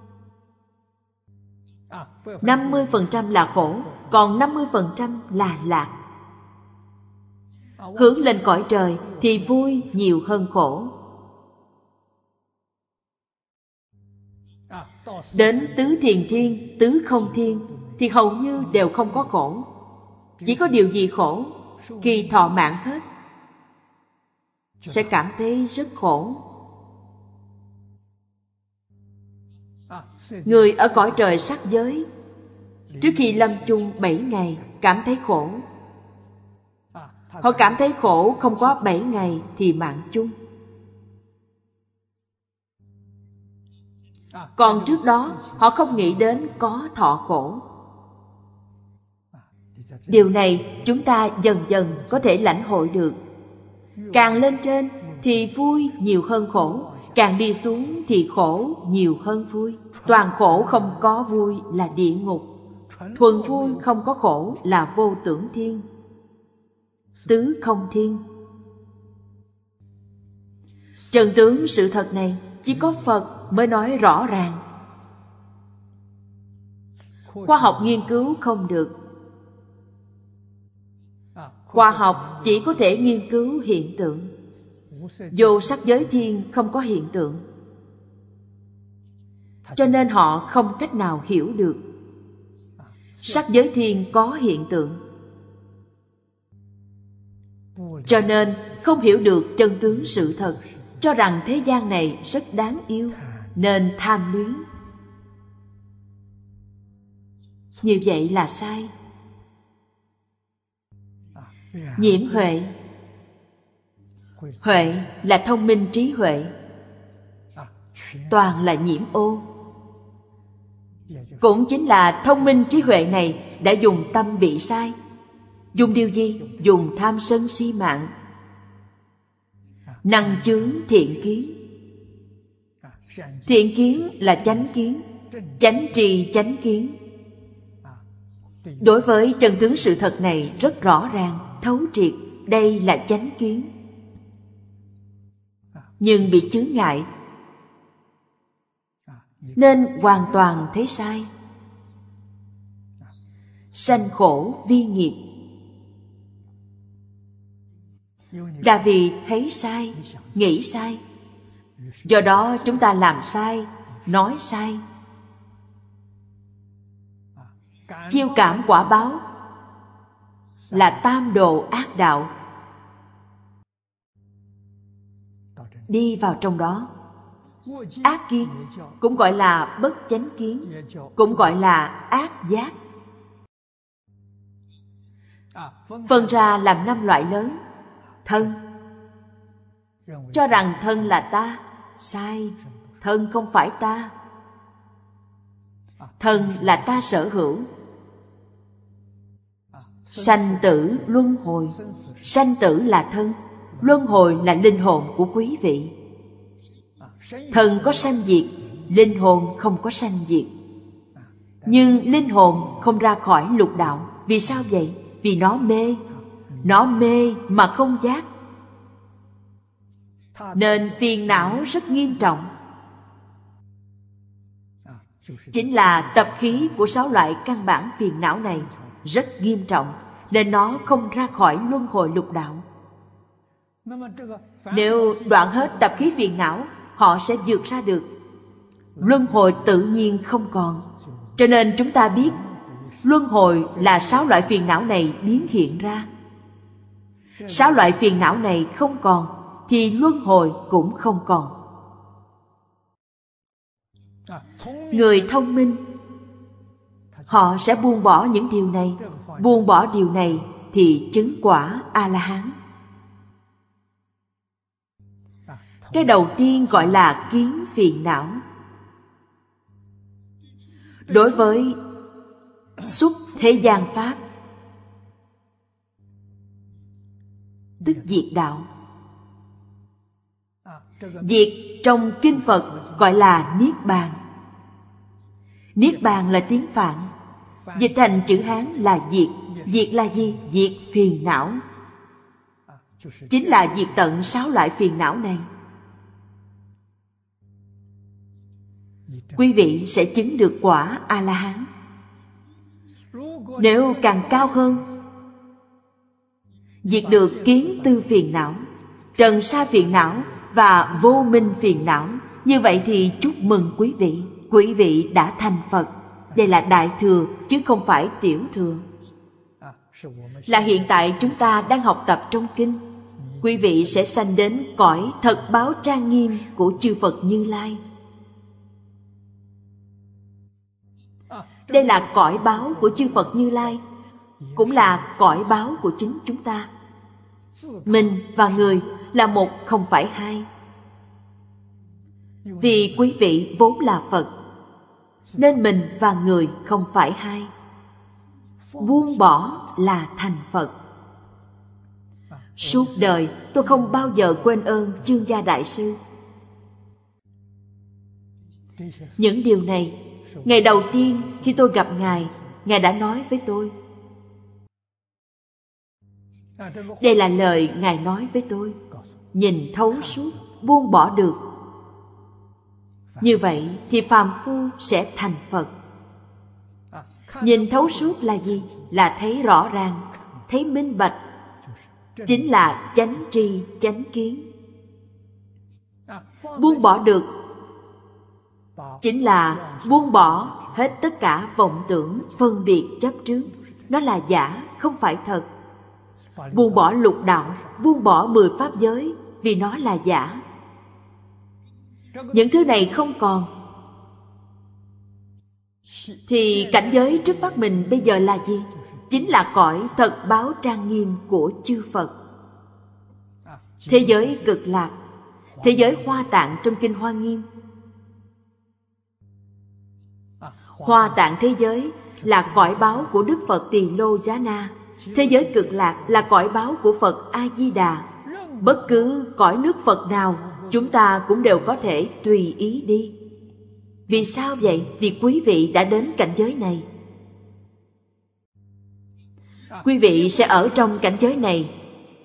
50% là khổ, còn 50% là lạc. Hướng lên cõi trời thì vui nhiều hơn khổ. Đến tứ thiền thiên, tứ không thiên thì hầu như đều không có khổ. Chỉ có điều gì khổ? Khi thọ mạng hết sẽ cảm thấy rất khổ. Người ở cõi trời sắc giới trước khi lâm chung 7 ngày cảm thấy khổ. Họ cảm thấy khổ không có 7 ngày thì mạng chung. Còn trước đó họ không nghĩ đến có thọ khổ. Điều này chúng ta dần dần có thể lãnh hội được. Càng lên trên thì vui nhiều hơn khổ, càng đi xuống thì khổ nhiều hơn vui. Toàn khổ không có vui là địa ngục, thuần vui không có khổ là vô tưởng thiên, tứ không thiên. Chân tướng sự thật này chỉ có Phật mới nói rõ ràng. Khoa học nghiên cứu không được. Khoa học chỉ có thể nghiên cứu hiện tượng. Vô sắc giới thiên không có hiện tượng, cho nên họ không cách nào hiểu được. Sắc giới thiên có hiện tượng, cho nên không hiểu được chân tướng sự thật, cho rằng thế gian này rất đáng yêu, nên tham luyến. Như vậy là sai. Nhiễm huệ. Huệ là thông minh trí huệ, toàn là nhiễm ô. Cũng chính là thông minh trí huệ này đã dùng tâm bị sai. Dùng điều gì? Dùng tham sân si mạng, năng chướng thiện kiến. Thiện kiến là chánh kiến, chánh trì chánh kiến. Đối với chân tướng sự thật này rất rõ ràng, thấu triệt. Đây là chánh kiến. Nhưng bị chướng ngại, nên hoàn toàn thấy sai. Sanh khổ vi nghiệp, là vì thấy sai, nghĩ sai. Do đó chúng ta làm sai, nói sai. Chiêu cảm quả báo là tam đồ ác đạo. Đi vào trong đó. Ác kiến cũng gọi là bất chánh kiến, cũng gọi là ác giác. Phân ra làm 5 loại lớn. Thân, cho rằng thân là ta, sai. Thân không phải ta. Thân là ta sở hữu. Sanh tử luân hồi. Sanh tử là thân, luân hồi là linh hồn của quý vị. Thân có sanh diệt, linh hồn không có sanh diệt. Nhưng linh hồn không ra khỏi lục đạo. Vì sao vậy? Vì nó mê. Nó mê mà không giác, nên phiền não rất nghiêm trọng. Chính là tập khí của 6 loại căn bản phiền não này rất nghiêm trọng, nên nó không ra khỏi luân hồi lục đạo. Nếu đoạn hết tập khí phiền não, họ sẽ vượt ra được. Luân hồi tự nhiên không còn. Cho nên chúng ta biết luân hồi là 6 loại phiền não này biến hiện ra. 6 loại phiền não này không còn thì luân hồi cũng không còn. Người thông minh, họ sẽ buông bỏ những điều này. Buông bỏ điều này thì chứng quả A-la-hán. Cái đầu tiên gọi là kiến phiền não. Đối với xuất thế gian pháp, tức diệt đạo. Diệt trong kinh Phật gọi là Niết Bàn. Niết Bàn là tiếng Phạn, dịch thành chữ Hán là diệt. Diệt là gì? Diệt phiền não. Chính là diệt tận 6 loại phiền não này. Quý vị sẽ chứng được quả A-la-hán. Nếu càng cao hơn, diệt được kiến tư phiền não, trần sa phiền não và vô minh phiền não, như vậy thì chúc mừng quý vị. Quý vị đã thành Phật. Đây là đại thừa chứ không phải tiểu thừa. Là hiện tại chúng ta đang học tập trong kinh. Quý vị sẽ sanh đến cõi thật báo trang nghiêm của chư Phật Như Lai. Đây là cõi báo của chư Phật Như Lai, cũng là cõi báo của chính chúng ta. Mình và người là một không phải hai. Vì quý vị vốn là Phật, nên mình và người không phải hai. Buông bỏ là thành Phật. Suốt đời tôi không bao giờ quên ơn Chương Gia Đại Sư. Những điều này, ngày đầu tiên khi tôi gặp Ngài, Ngài đã nói với tôi. Đây là lời Ngài nói với tôi. Nhìn thấu suốt, buông bỏ được. Như vậy thì phàm phu sẽ thành Phật. Nhìn thấu suốt là gì? Là thấy rõ ràng, thấy minh bạch, chính là chánh tri chánh kiến. Buông bỏ được chính là buông bỏ hết tất cả vọng tưởng, phân biệt, chấp trước. Nó là giả, không phải thật. Buông bỏ lục đạo, buông bỏ 10 pháp giới, vì nó là giả. Những thứ này không còn, thì cảnh giới trước mắt mình bây giờ là gì? Chính là cõi thật báo trang nghiêm của chư Phật. Thế giới cực lạc, thế giới Hoa Tạng trong kinh Hoa Nghiêm. Hoa Tạng thế giới là cõi báo của Đức Phật Tỳ Lô Giá Na. Thế giới cực lạc là cõi báo của Phật A Di Đà. Bất cứ cõi nước Phật nào, chúng ta cũng đều có thể tùy ý đi. Vì sao vậy? Vì quý vị đã đến cảnh giới này. Quý vị sẽ ở trong cảnh giới này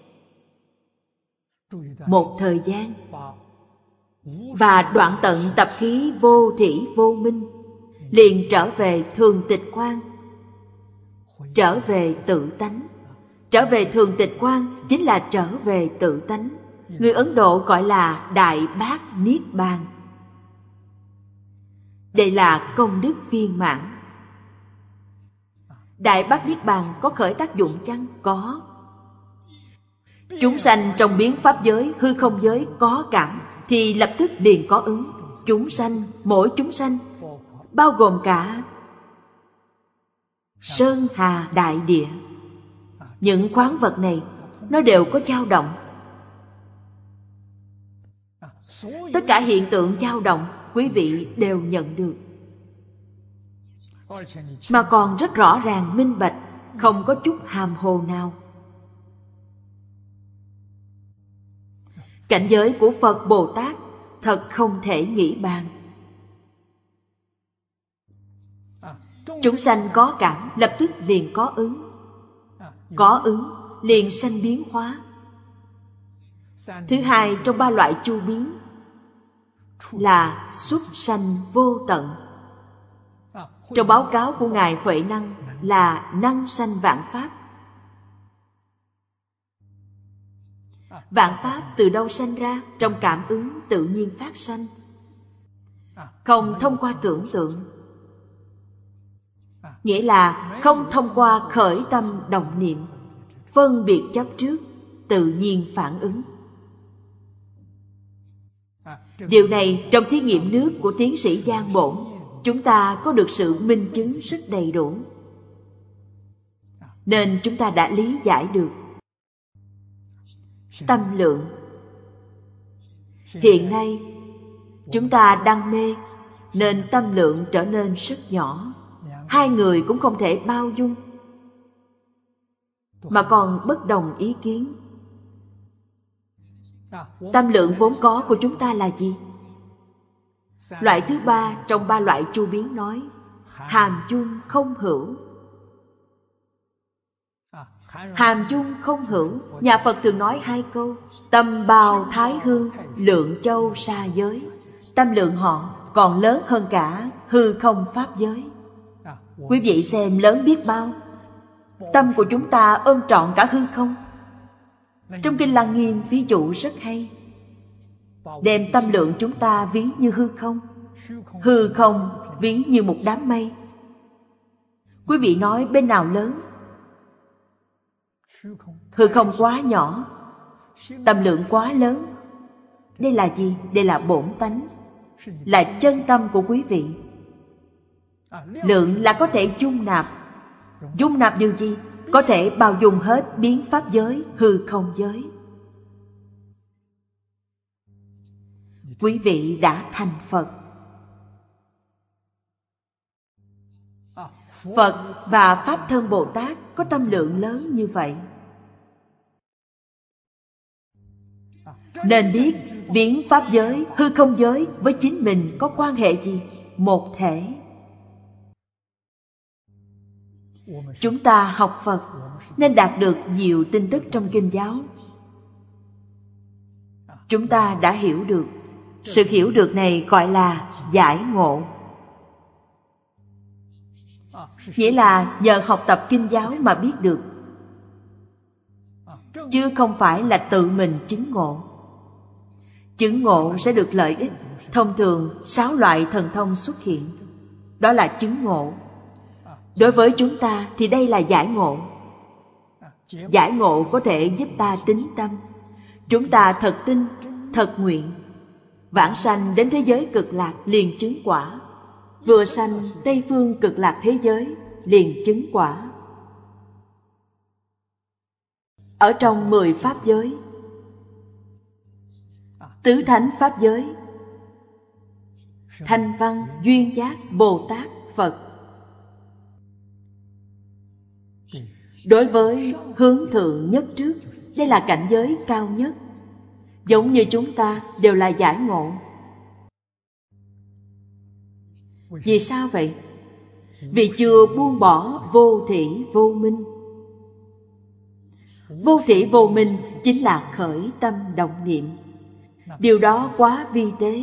một thời gian, và đoạn tận tập khí vô thỉ vô minh, liền trở về thường tịch quan, trở về tự tánh. Trở về thường tịch quan chính là trở về tự tánh. Người Ấn Độ gọi là Đại Bát Niết Bàn. Đây là công đức viên mãn. Đại Bát Niết Bàn có khởi tác dụng chăng? Có. Chúng sanh trong biến pháp giới, hư không giới có cảm thì lập tức liền có ứng. Chúng sanh, mỗi chúng sanh, bao gồm cả sơn hà đại địa. Những khoáng vật này nó đều có dao động. Tất cả hiện tượng dao động quý vị đều nhận được, mà còn rất rõ ràng minh bạch, không có chút hàm hồ nào. Cảnh giới của Phật Bồ Tát thật không thể nghĩ bàn. Chúng sanh có cảm, lập tức liền có ứng. Có ứng liền sanh biến hóa. Thứ hai trong 3 loại chu biến là xuất sanh vô tận. Trong báo cáo của Ngài Huệ Năng là năng sanh vạn pháp. Vạn pháp từ đâu sanh ra? Trong cảm ứng tự nhiên phát sanh, không thông qua tưởng tượng. Nghĩa là không thông qua khởi tâm động niệm, phân biệt chấp trước, tự nhiên phản ứng. Điều này trong thí nghiệm nước của tiến sĩ Giang Bổn, chúng ta có được sự minh chứng rất đầy đủ, nên chúng ta đã lý giải được. Tâm lượng. Hiện nay chúng ta đang mê, nên tâm lượng trở nên rất nhỏ. Hai người cũng không thể bao dung, mà còn bất đồng ý kiến. Tâm lượng vốn có của chúng ta là gì? Loại thứ 3 trong 3 loại chu biến nói hàm dung không hữu. Hàm dung không hữu, nhà Phật thường nói 2 câu: tâm bào thái hư, lượng châu sa giới. Tâm lượng họ còn lớn hơn cả hư không pháp giới. Quý vị xem lớn biết bao. Tâm của chúng ta ôm trọn cả hư không. Trong Kinh Lăng Nghiêm ví dụ rất hay, đem tâm lượng chúng ta ví như hư không, hư không ví như một đám mây. Quý vị nói bên nào lớn? Hư không quá nhỏ, tâm lượng quá lớn. Đây là gì? Đây là bổn tánh, là chân tâm của quý vị. Lượng là có thể dung nạp. Dung nạp điều gì? Có thể bao dung hết biến pháp giới, hư không giới. Quý vị đã thành Phật. Phật và Pháp Thân Bồ Tát có tâm lượng lớn như vậy. Nên biết biến pháp giới, hư không giới với chính mình có quan hệ gì? Một thể. Chúng ta học Phật nên đạt được nhiều tin tức trong kinh giáo. Chúng ta đã hiểu được Sự hiểu được này gọi là giải ngộ. Nghĩa là nhờ học tập kinh giáo mà biết được, chứ không phải là tự mình chứng ngộ. Chứng ngộ sẽ được lợi ích. Thông thường 6 loại thần thông xuất hiện, đó là chứng ngộ. Đối với chúng ta thì đây là giải ngộ. Giải ngộ có thể giúp ta tín tâm. Chúng ta thật tin, thật nguyện, vãng sanh đến thế giới cực lạc liền chứng quả. Vừa sanh Tây phương cực lạc thế giới liền chứng quả. Ở trong 10 pháp giới, tứ thánh pháp giới, Thanh Văn, Duyên Giác, Bồ Tát, Phật, đối với hướng thượng nhất trước, đây là cảnh giới cao nhất. Giống như chúng ta đều là giải ngộ. Vì sao vậy? Vì chưa buông bỏ vô thỉ vô minh. Vô thỉ vô minh chính là khởi tâm động niệm. Điều đó quá vi tế.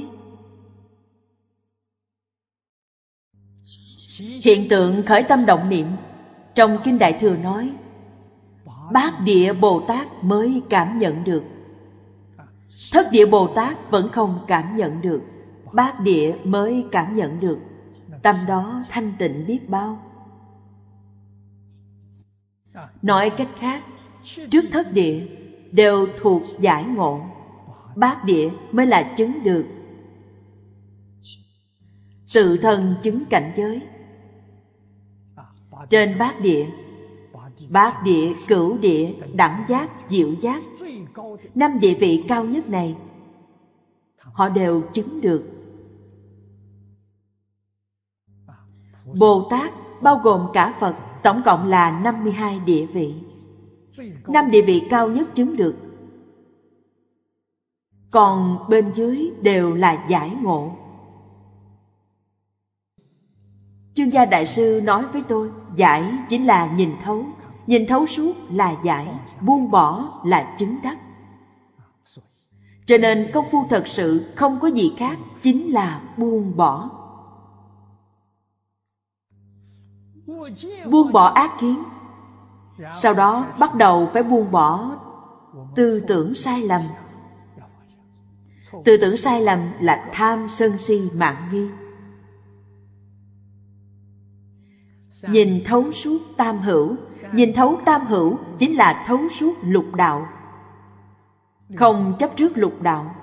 Hiện tượng khởi tâm động niệm trong Kinh Đại Thừa nói, Bát Địa Bồ Tát mới cảm nhận được. Thất Địa Bồ Tát vẫn không cảm nhận được, Bát Địa mới cảm nhận được. Tâm đó thanh tịnh biết bao. Nói cách khác, trước thất địa đều thuộc giải ngộ, Bát Địa mới là chứng được. Tự thân chứng cảnh giới. Trên bát địa, cửu địa, đẳng giác, diệu giác, 5 địa vị cao nhất này, họ đều chứng được. Bồ Tát bao gồm cả Phật, tổng cộng là 52 địa vị. 5 địa vị cao nhất chứng được. Còn bên dưới đều là giải ngộ. Chương Gia Đại Sư nói với tôi, giải chính là nhìn thấu suốt là giải, buông bỏ là chứng đắc. Cho nên công phu thật sự không có gì khác, chính là buông bỏ. Buông bỏ ác kiến, sau đó bắt đầu phải buông bỏ tư tưởng sai lầm. Tư tưởng sai lầm là tham, sân si, mạn nghi. Nhìn thấu suốt tam hữu. Nhìn thấu tam hữu chính là thấu suốt lục đạo. Không chấp trước lục đạo.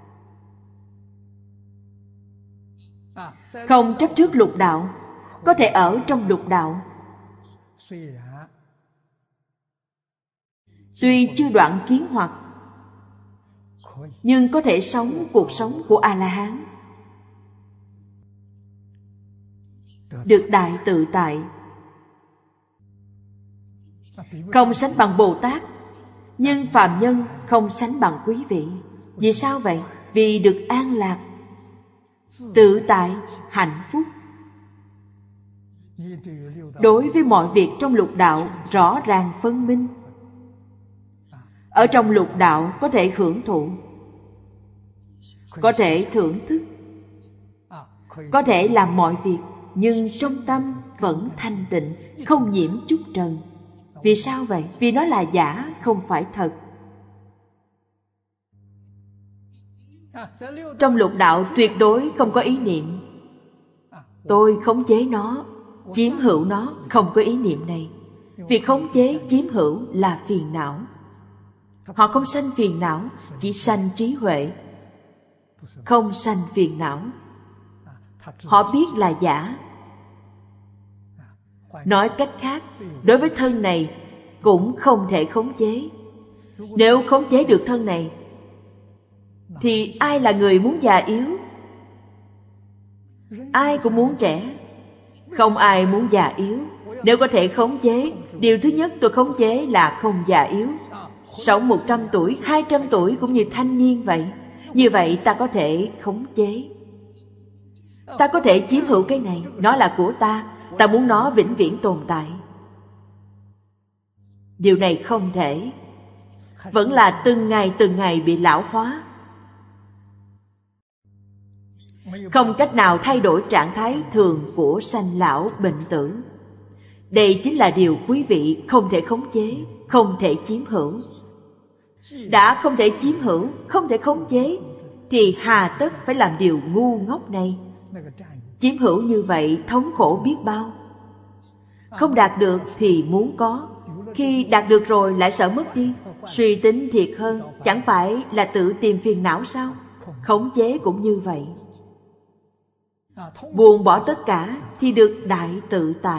Không chấp trước lục đạo, có thể ở trong lục đạo. Tuy chưa đoạn kiến hoặc, nhưng có thể sống cuộc sống của A-la-hán, được đại tự tại. Không sánh bằng Bồ Tát, nhưng phàm nhân không sánh bằng quý vị. Vì sao vậy? Vì được an lạc, tự tại, hạnh phúc. Đối với mọi việc trong lục đạo rõ ràng phân minh. Ở trong lục đạo có thể hưởng thụ, có thể thưởng thức, có thể làm mọi việc, nhưng trong tâm vẫn thanh tịnh, không nhiễm chút trần. Vì sao vậy? Vì nó là giả, không phải thật. Trong lục đạo tuyệt đối không có ý niệm tôi khống chế nó, chiếm hữu nó, không có ý niệm này. Việc khống chế, chiếm hữu là phiền não. Họ không sanh phiền não, chỉ sanh trí huệ, không sanh phiền não. Họ biết là giả. Nói cách khác, đối với thân này cũng không thể khống chế. Nếu khống chế được thân này, thì ai là người muốn già yếu? Ai cũng muốn trẻ, không ai muốn già yếu. Nếu có thể khống chế, điều thứ nhất tôi khống chế là không già yếu. Sống 100 tuổi, 200 tuổi cũng như thanh niên vậy. Như vậy ta có thể khống chế. Ta có thể chiếm hữu cái này, nó là của ta. Ta muốn nó vĩnh viễn tồn tại. Điều này không thể. Vẫn là từng ngày bị lão hóa. không cách nào thay đổi trạng thái thường của sanh lão bệnh tử. Đây chính là điều quý vị không thể khống chế, không thể chiếm hữu. Đã không thể chiếm hữu, không thể khống chế, thì hà tất phải làm điều ngu ngốc này. Chiếm hữu như vậy thống khổ biết bao. Không đạt được thì muốn có, khi đạt được rồi lại sợ mất đi. Suy tính thiệt hơn, chẳng phải là tự tìm phiền não sao? Khống chế cũng như vậy. Buông bỏ tất cả thì được đại tự tại.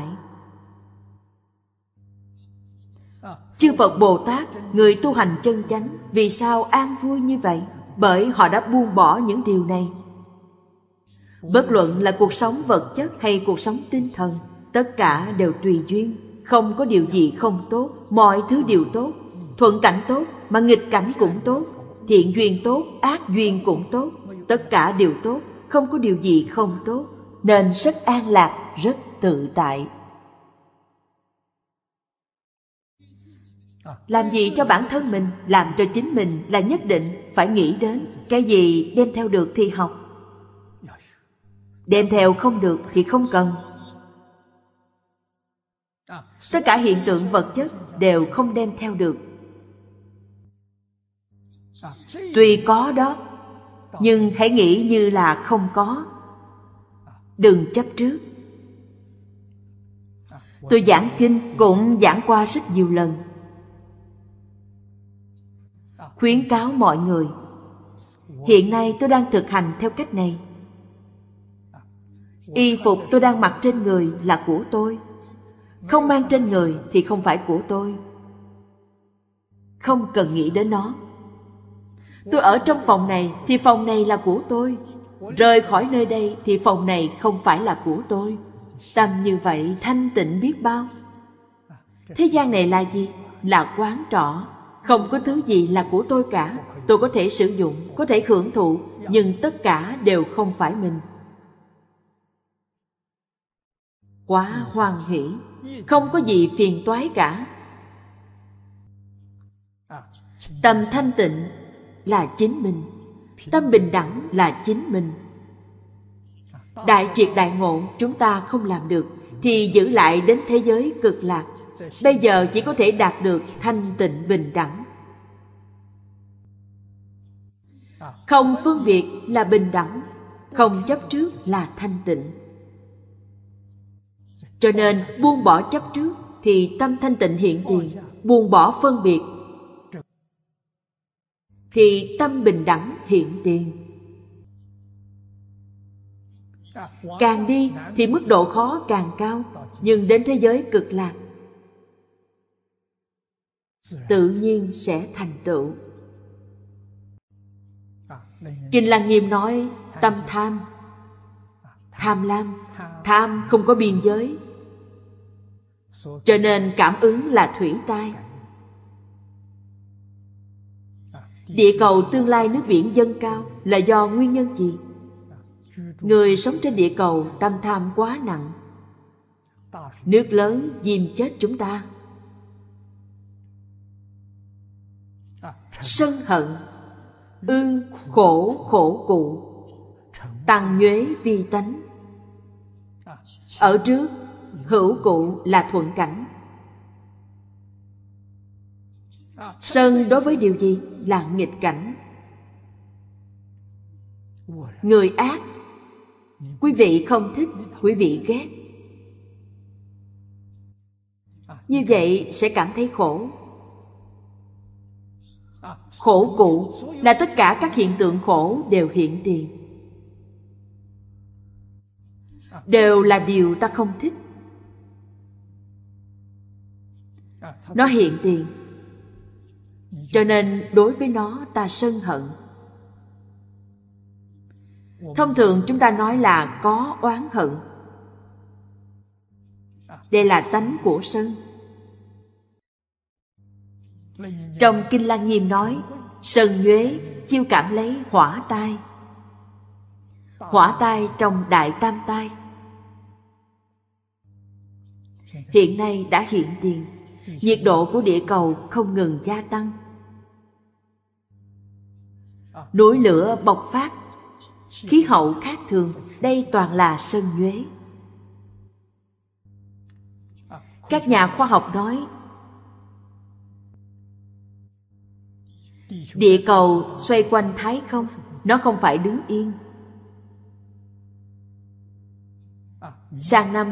Chư Phật Bồ Tát, người tu hành chân chánh, vì sao an vui như vậy? Bởi họ đã buông bỏ những điều này. Bất luận là cuộc sống vật chất hay cuộc sống tinh thần, tất cả đều tùy duyên, không có điều gì không tốt, mọi thứ đều tốt. Thuận cảnh tốt mà nghịch cảnh cũng tốt, thiện duyên tốt, ác duyên cũng tốt, tất cả đều tốt, không có điều gì không tốt, nên rất an lạc, rất tự tại. Làm gì cho bản thân mình, làm cho chính mình là nhất định phải nghĩ đến. Cái gì đem theo được thì học, đem theo không được thì không cần. Tất cả hiện tượng vật chất đều không đem theo được. Tuy có đó, nhưng hãy nghĩ như là không có. Đừng chấp trước. Tôi giảng kinh cũng giảng qua rất nhiều lần, khuyến cáo mọi người. Hiện nay tôi đang thực hành theo cách này. Y phục tôi đang mặc trên người là của tôi, không mang trên người thì không phải của tôi. Không cần nghĩ đến nó. Tôi ở trong phòng này thì phòng này là của tôi, rời khỏi nơi đây thì phòng này không phải là của tôi. Tâm như vậy thanh tịnh biết bao. Thế gian này là gì? Là quán trọ. Không có thứ gì là của tôi cả. Tôi có thể sử dụng, có thể hưởng thụ, nhưng tất cả đều không phải mình. Quá hoan hỷ, không có gì phiền toái cả. Tâm thanh tịnh là chính mình, tâm bình đẳng là chính mình. Đại triệt đại ngộ chúng ta không làm được thì giữ lại đến thế giới cực lạc. Bây giờ chỉ có thể đạt được thanh tịnh bình đẳng. Không phân biệt là bình đẳng, không chấp trước là thanh tịnh. Cho nên buông bỏ chấp trước thì tâm thanh tịnh hiện tiền, buông bỏ phân biệt thì tâm bình đẳng hiện tiền. Càng đi thì mức độ khó càng cao, nhưng đến thế giới cực lạc tự nhiên sẽ thành tựu. Kinh Lăng Nghiêm nói tâm tham, tham lam, tham không có biên giới, cho nên cảm ứng là thủy tai. Địa cầu tương lai nước biển dâng cao là do nguyên nhân gì? Người sống trên địa cầu tâm tham quá nặng. Nước lớn diêm chết chúng ta. Sân hận, ư khổ khổ cụ, tăng nhuế vi tánh. Ở trước hữu cụ là thuận cảnh. Sân đối với điều gì? Là nghịch cảnh. Người ác, quý vị không thích, quý vị ghét. Như vậy sẽ cảm thấy khổ. Khổ cụ là tất cả các hiện tượng khổ đều hiện tiền, đều là điều ta không thích. Nó hiện tiền, cho nên đối với nó ta sân hận. Thông thường chúng ta nói là có oán hận. Đây là tánh của sân. Trong Kinh Lăng Nghiêm nói sân nhuế chiêu cảm lấy hỏa tai. Hỏa tai trong Đại Tam Tai hiện nay đã hiện tiền. Nhiệt độ của địa cầu không ngừng gia tăng. Núi lửa bộc phát, khí hậu khác thường, đây toàn là sơn nhuế. Các nhà khoa học nói địa cầu xoay quanh thái không, nó không phải đứng yên. Sang năm,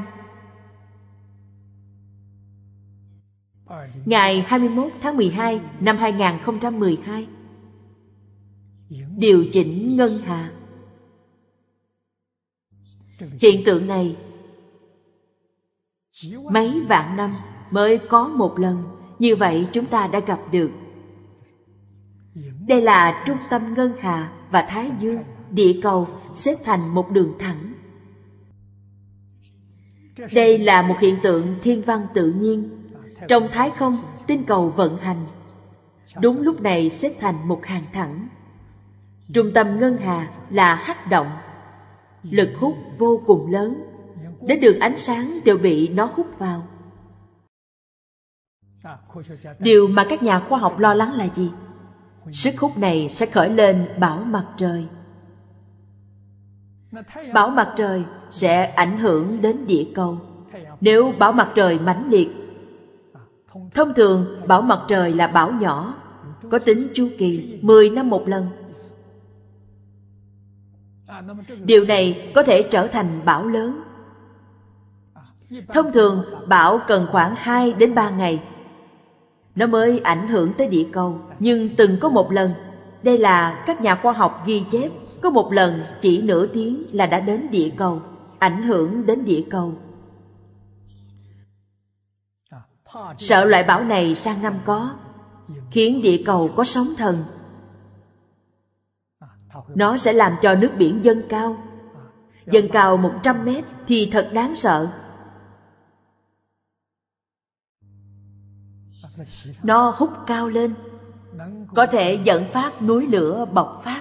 ngày 21 tháng 12 năm 2012, điều chỉnh ngân hà. Hiện tượng này mấy vạn năm mới có một lần, như vậy chúng ta đã gặp được. Đây là trung tâm ngân hà và Thái Dương, địa cầu xếp thành một đường thẳng. Đây là một hiện tượng thiên văn tự nhiên. Trong thái không, tinh cầu vận hành. Đúng lúc này xếp thành một hàng thẳng. Trung tâm ngân hà là hắc động. Lực hút vô cùng lớn, đến đường ánh sáng đều bị nó hút vào. Điều mà các nhà khoa học lo lắng là gì? Sức hút này sẽ khởi lên bão mặt trời. Bão mặt trời sẽ ảnh hưởng đến địa cầu. Nếu bão mặt trời mãnh liệt, thông thường bão mặt trời là bão nhỏ, có tính chu kỳ 10 năm một lần. Điều này có thể trở thành bão lớn. Thông thường bão cần khoảng 2 đến 3 ngày nó mới ảnh hưởng tới địa cầu. Nhưng từng có một lần, đây là các nhà khoa học ghi chép, có một lần chỉ nửa tiếng là đã đến địa cầu, ảnh hưởng đến địa cầu. Sợ loại bão này sang năm có, khiến địa cầu có sóng thần. Nó sẽ làm cho nước biển dâng cao. Dâng cao 100 mét thì thật đáng sợ. Nó hút cao lên, có thể dẫn phát núi lửa bộc phát.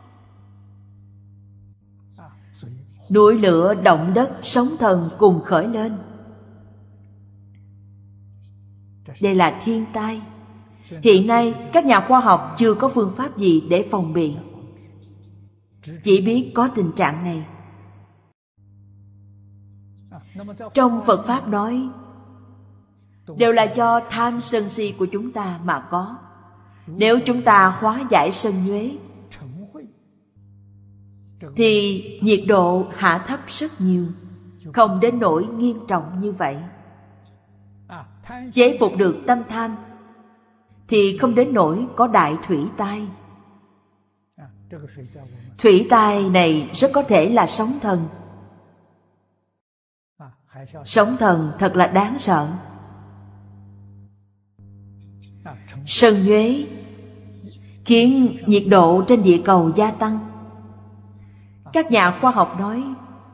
Núi lửa, động đất, sóng thần cùng khởi lên. Đây là thiên tai. Hiện nay các nhà khoa học chưa có phương pháp gì để phòng bị, chỉ biết có tình trạng này. Trong Phật Pháp nói, đều là do tham sân si của chúng ta mà có. Nếu chúng ta hóa giải sân nhuế thì nhiệt độ hạ thấp rất nhiều, không đến nỗi nghiêm trọng như vậy. Chế phục được tâm tham thì không đến nỗi có đại thủy tai. Thủy tai này rất có thể là sóng thần. Sóng thần thật là đáng sợ. Sân nhuế khiến nhiệt độ trên địa cầu gia tăng. Các nhà khoa học nói,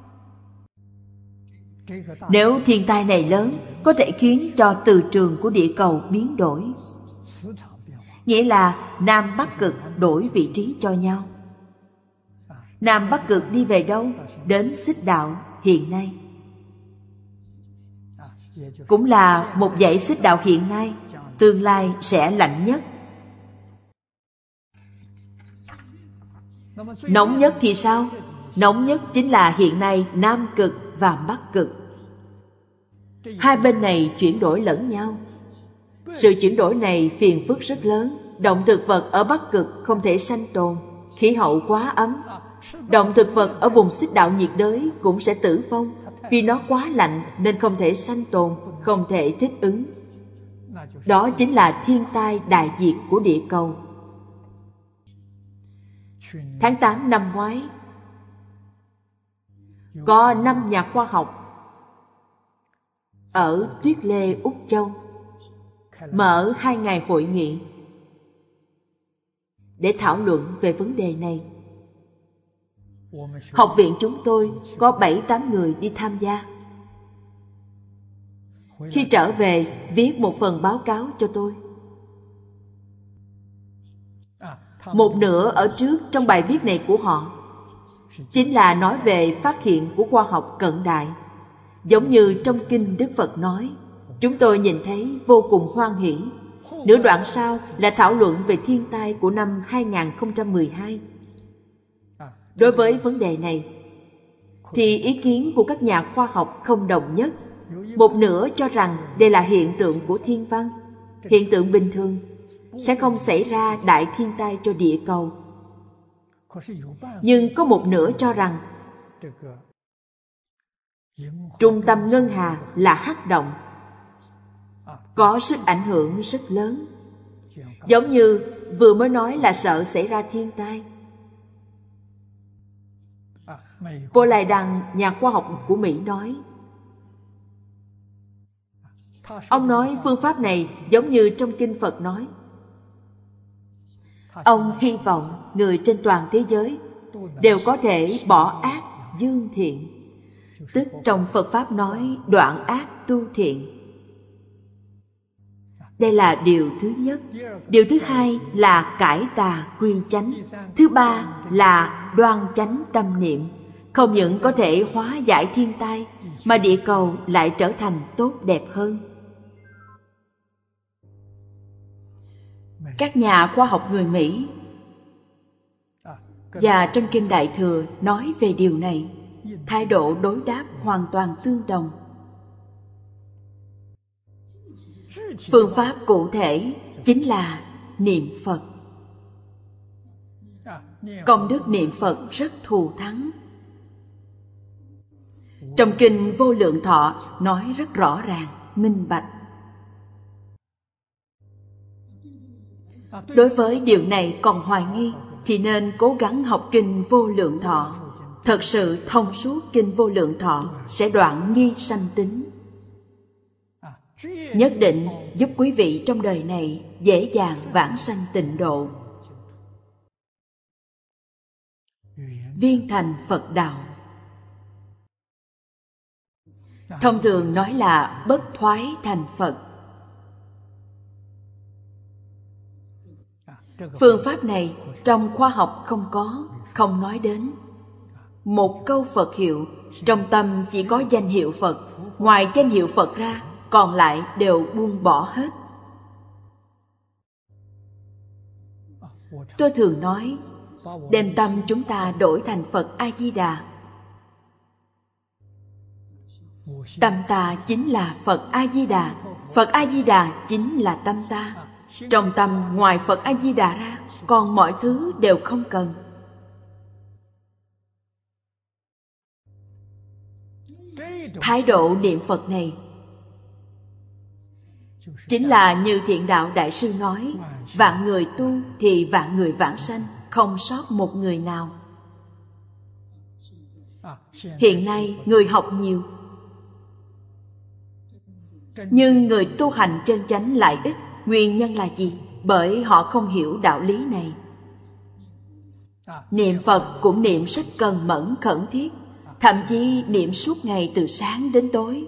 nếu thiên tai này lớn, có thể khiến cho từ trường của địa cầu biến đổi. Nghĩa là Nam Bắc Cực đổi vị trí cho nhau. Nam Bắc Cực đi về đâu? Đến Xích Đạo hiện nay. Cũng là một dãy xích đạo hiện nay, tương lai sẽ lạnh nhất. Nóng nhất thì sao? Nóng nhất chính là hiện nay Nam Cực và Bắc Cực. Hai bên này chuyển đổi lẫn nhau. Sự chuyển đổi này phiền phức rất lớn. Động thực vật ở Bắc Cực không thể sanh tồn, khí hậu quá ấm. Động thực vật ở vùng xích đạo nhiệt đới cũng sẽ tử vong, vì nó quá lạnh nên không thể sanh tồn, không thể thích ứng. Đó chính là thiên tai đại diệt của địa cầu. Tháng 8 năm ngoái, có 5 nhà khoa học ở Tuyết Lê, Úc Châu mở 2 ngày hội nghị để thảo luận về vấn đề này. Học viện chúng tôi có 7-8 người đi tham gia. Khi trở về, viết một phần báo cáo cho tôi. Một nửa ở trước trong bài viết này của họ chính là nói về phát hiện của khoa học cận đại. Giống như trong kinh Đức Phật nói, chúng tôi nhìn thấy vô cùng hoan hỷ. Nửa đoạn sau là thảo luận về thiên tai của năm 2012. Đối với vấn đề này thì ý kiến của các nhà khoa học không đồng nhất. Một nửa cho rằng đây là hiện tượng của thiên văn, hiện tượng bình thường, sẽ không xảy ra đại thiên tai cho địa cầu. Nhưng có một nửa cho rằng trung tâm ngân hà là hắc động, có sức ảnh hưởng rất lớn. Giống như vừa mới nói là sợ xảy ra thiên tai. Paul Lai Đăng, nhà khoa học của Mỹ nói, ông nói phương pháp này giống như trong kinh Phật nói. Ông hy vọng người trên toàn thế giới đều có thể bỏ ác dương thiện, tức trong Phật Pháp nói đoạn ác tu thiện. Đây là điều thứ nhất. Điều thứ hai là cải tà quy chánh. Thứ ba là đoan chánh tâm niệm. Không những có thể hóa giải thiên tai, mà địa cầu lại trở thành tốt đẹp hơn. Các nhà khoa học người Mỹ và trong kinh Đại Thừa nói về điều này, thái độ đối đáp hoàn toàn tương đồng. Phương pháp cụ thể chính là niệm Phật. Công đức niệm Phật rất thù thắng. Trong kinh Vô Lượng Thọ nói rất rõ ràng, minh bạch. Đối với điều này còn hoài nghi thì nên cố gắng học kinh Vô Lượng Thọ. Thật sự thông suốt kinh Vô Lượng Thọ sẽ đoạn nghi sanh tính, nhất định giúp quý vị trong đời này dễ dàng vãng sanh tịnh độ, viên thành Phật đạo. Thông thường nói là bất thoái thành Phật. Phương pháp này trong khoa học không có, không nói đến. Một câu Phật hiệu, trong tâm chỉ có danh hiệu Phật, ngoài danh hiệu Phật ra, còn lại đều buông bỏ hết. Tôi thường nói, đem tâm chúng ta đổi thành Phật A-di-đà. Tâm ta chính là Phật A-di-đà, Phật A-di-đà chính là tâm ta. Trong tâm ngoài Phật A-di-đà ra, còn mọi thứ đều không cần. Thái độ niệm Phật này chính là như Thiện Đạo Đại Sư nói, vạn người tu thì vạn người vãng sanh, không sót một người nào. Hiện nay người học nhiều, nhưng người tu hành chân chánh lại ít. Nguyên nhân là gì? Bởi họ không hiểu đạo lý này. Niệm Phật cũng niệm rất cần mẫn khẩn thiết, thậm chí niệm suốt ngày từ sáng đến tối.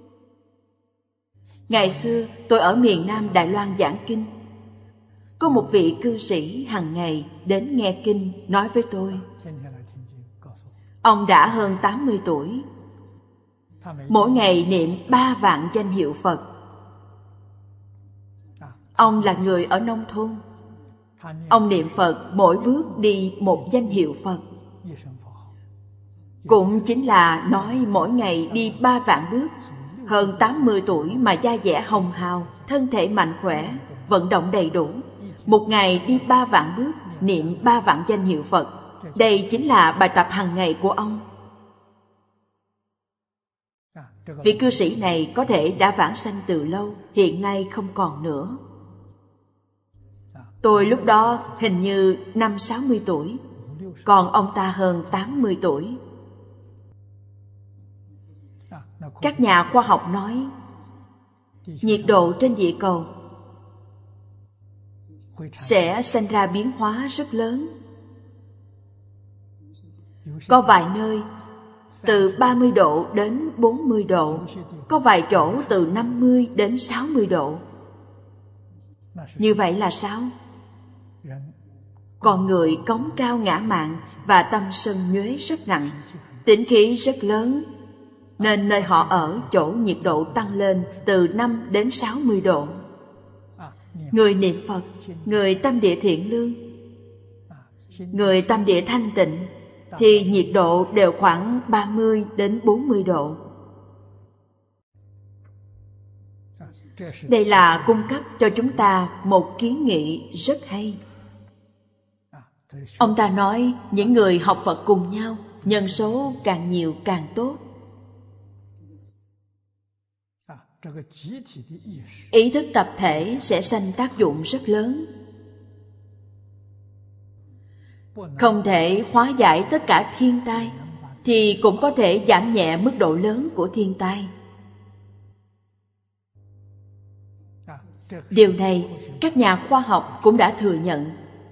Ngày xưa tôi ở miền Nam Đài Loan giảng kinh, có một vị cư sĩ hàng ngày đến nghe kinh nói với tôi. Ông đã hơn 80 tuổi, mỗi ngày niệm 3 vạn danh hiệu Phật. Ông là người ở nông thôn. Ông niệm Phật mỗi bước đi một danh hiệu Phật. Cũng chính là nói mỗi ngày đi 3 vạn bước. Hơn 80 tuổi mà da dẻ hồng hào, thân thể mạnh khỏe, vận động đầy đủ. Một ngày đi 3 vạn bước, niệm 3 vạn danh hiệu Phật. Đây chính là bài tập hàng ngày của ông. Vị cư sĩ này có thể đã vãng sanh từ lâu, hiện nay không còn nữa. Tôi lúc đó hình như 50-60 tuổi, còn ông ta hơn 80 tuổi. Các nhà khoa học nói, nhiệt độ trên địa cầu sẽ sinh ra biến hóa rất lớn. Có vài nơi từ 30 độ đến 40 độ, có vài chỗ từ 50 đến 60 độ. Như vậy là sao? Con người cống cao ngã mạn và tâm sân nhuế rất nặng, tĩnh khí rất lớn, nên nơi họ ở chỗ nhiệt độ tăng lên từ 5 đến 60 độ. Người niệm Phật, người tâm địa thiện lương, người tâm địa thanh tịnh, thì nhiệt độ đều khoảng 30 đến 40 độ. Đây là cung cấp cho chúng ta một kiến nghị rất hay. Ông ta nói những người học Phật cùng nhau, nhân số càng nhiều càng tốt. Ý thức tập thể sẽ sanh tác dụng rất lớn. Không thể hóa giải tất cả thiên tai, thì cũng có thể giảm nhẹ mức độ lớn của thiên tai. Điều này các nhà khoa học cũng đã thừa nhận.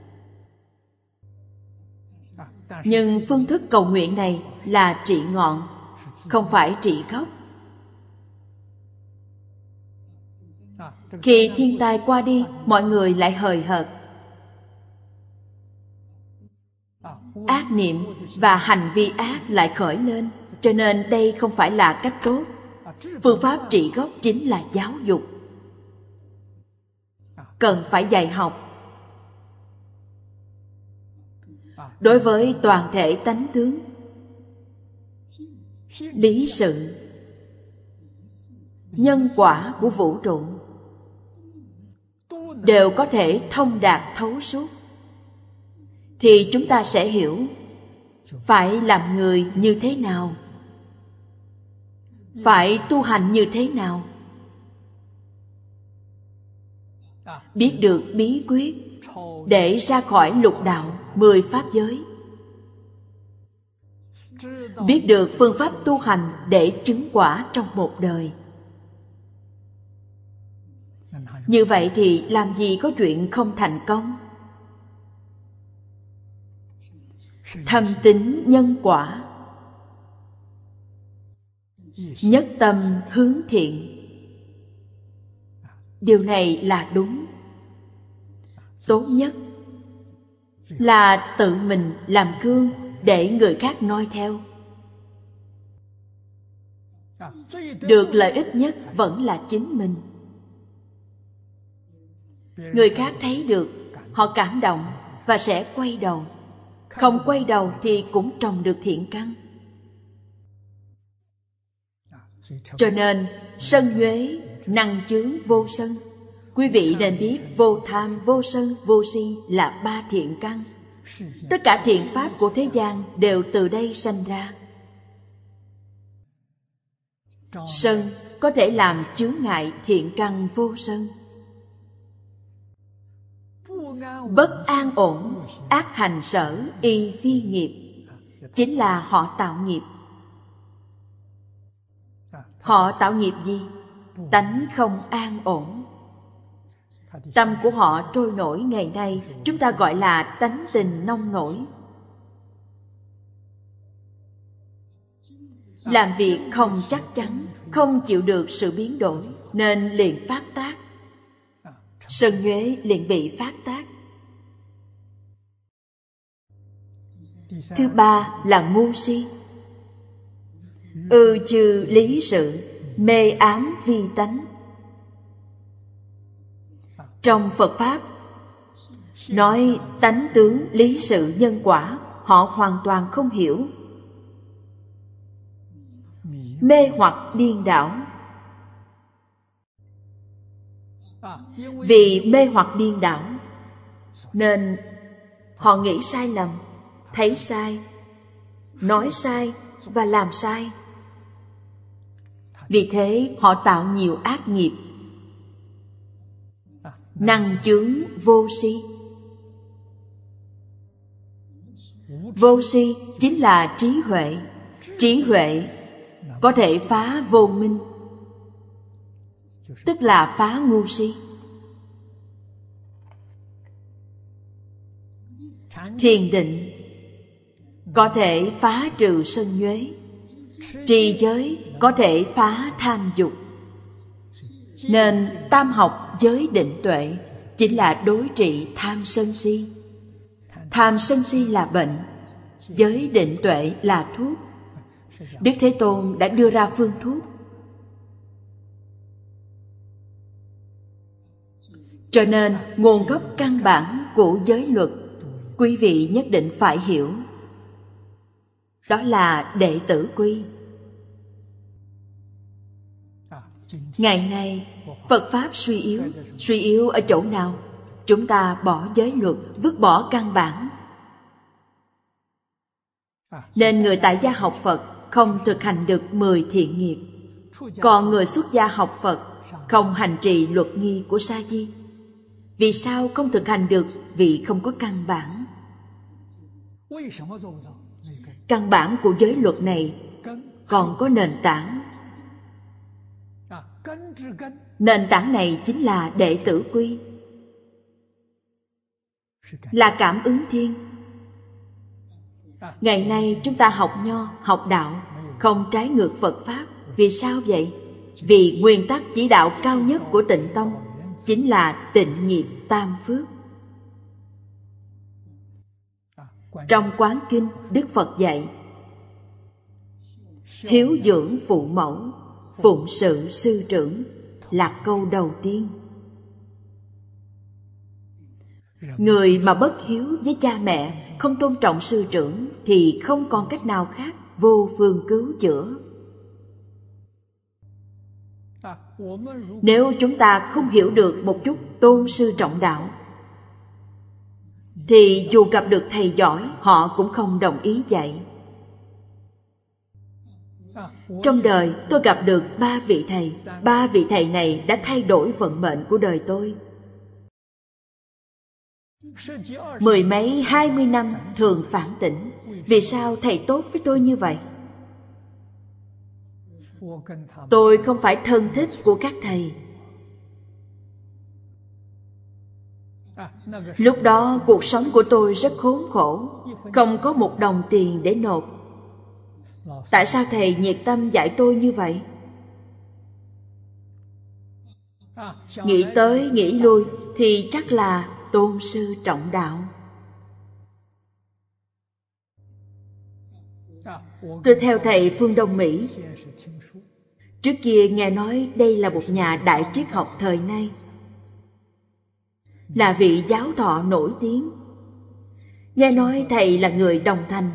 Nhưng phương thức cầu nguyện này là trị ngọn, không phải trị gốc. Khi thiên tai qua đi, mọi người lại hời hợt. Ác niệm và hành vi ác lại khởi lên, cho nên đây không phải là cách tốt. Phương pháp trị gốc chính là giáo dục. Cần phải dạy học. Đối với toàn thể tánh tướng, lý sự, nhân quả của vũ trụ đều có thể thông đạt thấu suốt, thì chúng ta sẽ hiểu phải làm người như thế nào, phải tu hành như thế nào, biết được bí quyết để ra khỏi lục đạo 10 pháp giới, biết được phương pháp tu hành để chứng quả trong một đời. Như vậy thì làm gì có chuyện không thành công. Thâm tín nhân quả, nhất tâm hướng thiện, điều này là đúng. Tốt nhất là tự mình làm gương để người khác noi theo. Được lợi ích nhất vẫn là chính mình. Người khác thấy được, họ cảm động và sẽ quay đầu. Không quay đầu thì cũng trồng được thiện căn. Cho nên sân nhuế, năng chướng vô sân. Quý vị nên biết vô tham, vô sân, vô si là 3 thiện căn. Tất cả thiện pháp của thế gian đều từ đây sanh ra. Sân có thể làm chướng ngại thiện căn vô sân. Bất an ổn, ác hành sở, y phi nghiệp, chính là họ tạo nghiệp. Họ tạo nghiệp gì? Tánh không an ổn. Tâm của họ trôi nổi ngày nay, chúng ta gọi là tánh tình nông nổi. Làm việc không chắc chắn, không chịu được sự biến đổi, nên liền phát tác. Sân nhuế liền bị phát tác. Thứ ba là ngu si. Chư lý sự, mê ám vi tánh. Trong Phật Pháp nói tánh tướng, lý sự, nhân quả, họ hoàn toàn không hiểu. Mê hoặc điên đảo. Vì mê hoặc điên đảo nên họ nghĩ sai lầm, thấy sai, nói sai và làm sai. Vì thế họ tạo nhiều ác nghiệp. Năng chướng vô si. Vô si chính là trí huệ. Trí huệ có thể phá vô minh, tức là phá ngu si. Thiền định có thể phá trừ sân nhuế. Trì giới có thể phá tham dục. Nên tam học giới định tuệ chính là đối trị tham sân si. Tham sân si là bệnh, giới định tuệ là thuốc. Đức Thế Tôn đã đưa ra phương thuốc. Cho nên nguồn gốc căn bản của giới luật quý vị nhất định phải hiểu. đó là đệ tử quy. Ngày nay Phật Pháp suy yếu ở chỗ nào? Chúng ta bỏ giới luật, vứt bỏ căn bản. Nên người tại gia học Phật không thực hành được 10 thiện nghiệp. Còn người xuất gia học Phật không hành trì luật nghi của Sa Di. Vì sao không thực hành được? Vì không có căn bản. Căn bản của giới luật này còn có nền tảng. Nền tảng này chính là đệ tử quy, là cảm ứng thiên. Ngày nay chúng ta học nho, học đạo, không trái ngược Phật Pháp. Vì sao vậy? Vì nguyên tắc chỉ đạo cao nhất của Tịnh Tông chính là tịnh nghiệp tam phước. Trong Quán Kinh, Đức Phật dạy hiếu dưỡng phụ mẫu, phụng sự sư trưởng là câu đầu tiên. Người mà bất hiếu với cha mẹ, không tôn trọng sư trưởng thì không còn cách nào khác, vô phương cứu chữa. Nếu chúng ta không hiểu được một chút tôn sư trọng đạo thì dù gặp được thầy giỏi, họ cũng không đồng ý dạy. Trong đời tôi gặp được 3 vị thầy. 3 vị thầy này đã thay đổi vận mệnh của đời tôi. 10 mấy 20 năm thường phản tỉnh. Vì sao thầy tốt với tôi như vậy? Tôi không phải thân thích của các thầy. Lúc đó cuộc sống của tôi rất khốn khổ, không có một đồng tiền để nộp. Tại sao thầy nhiệt tâm dạy tôi như vậy? Nghĩ tới nghĩ lui thì chắc là tôn sư trọng đạo. Tôi theo thầy Phương Đông Mỹ. Trước kia nghe nói đây là một nhà đại triết học thời nay, là vị giáo thọ nổi tiếng. Nghe nói thầy là người Đồng Thành,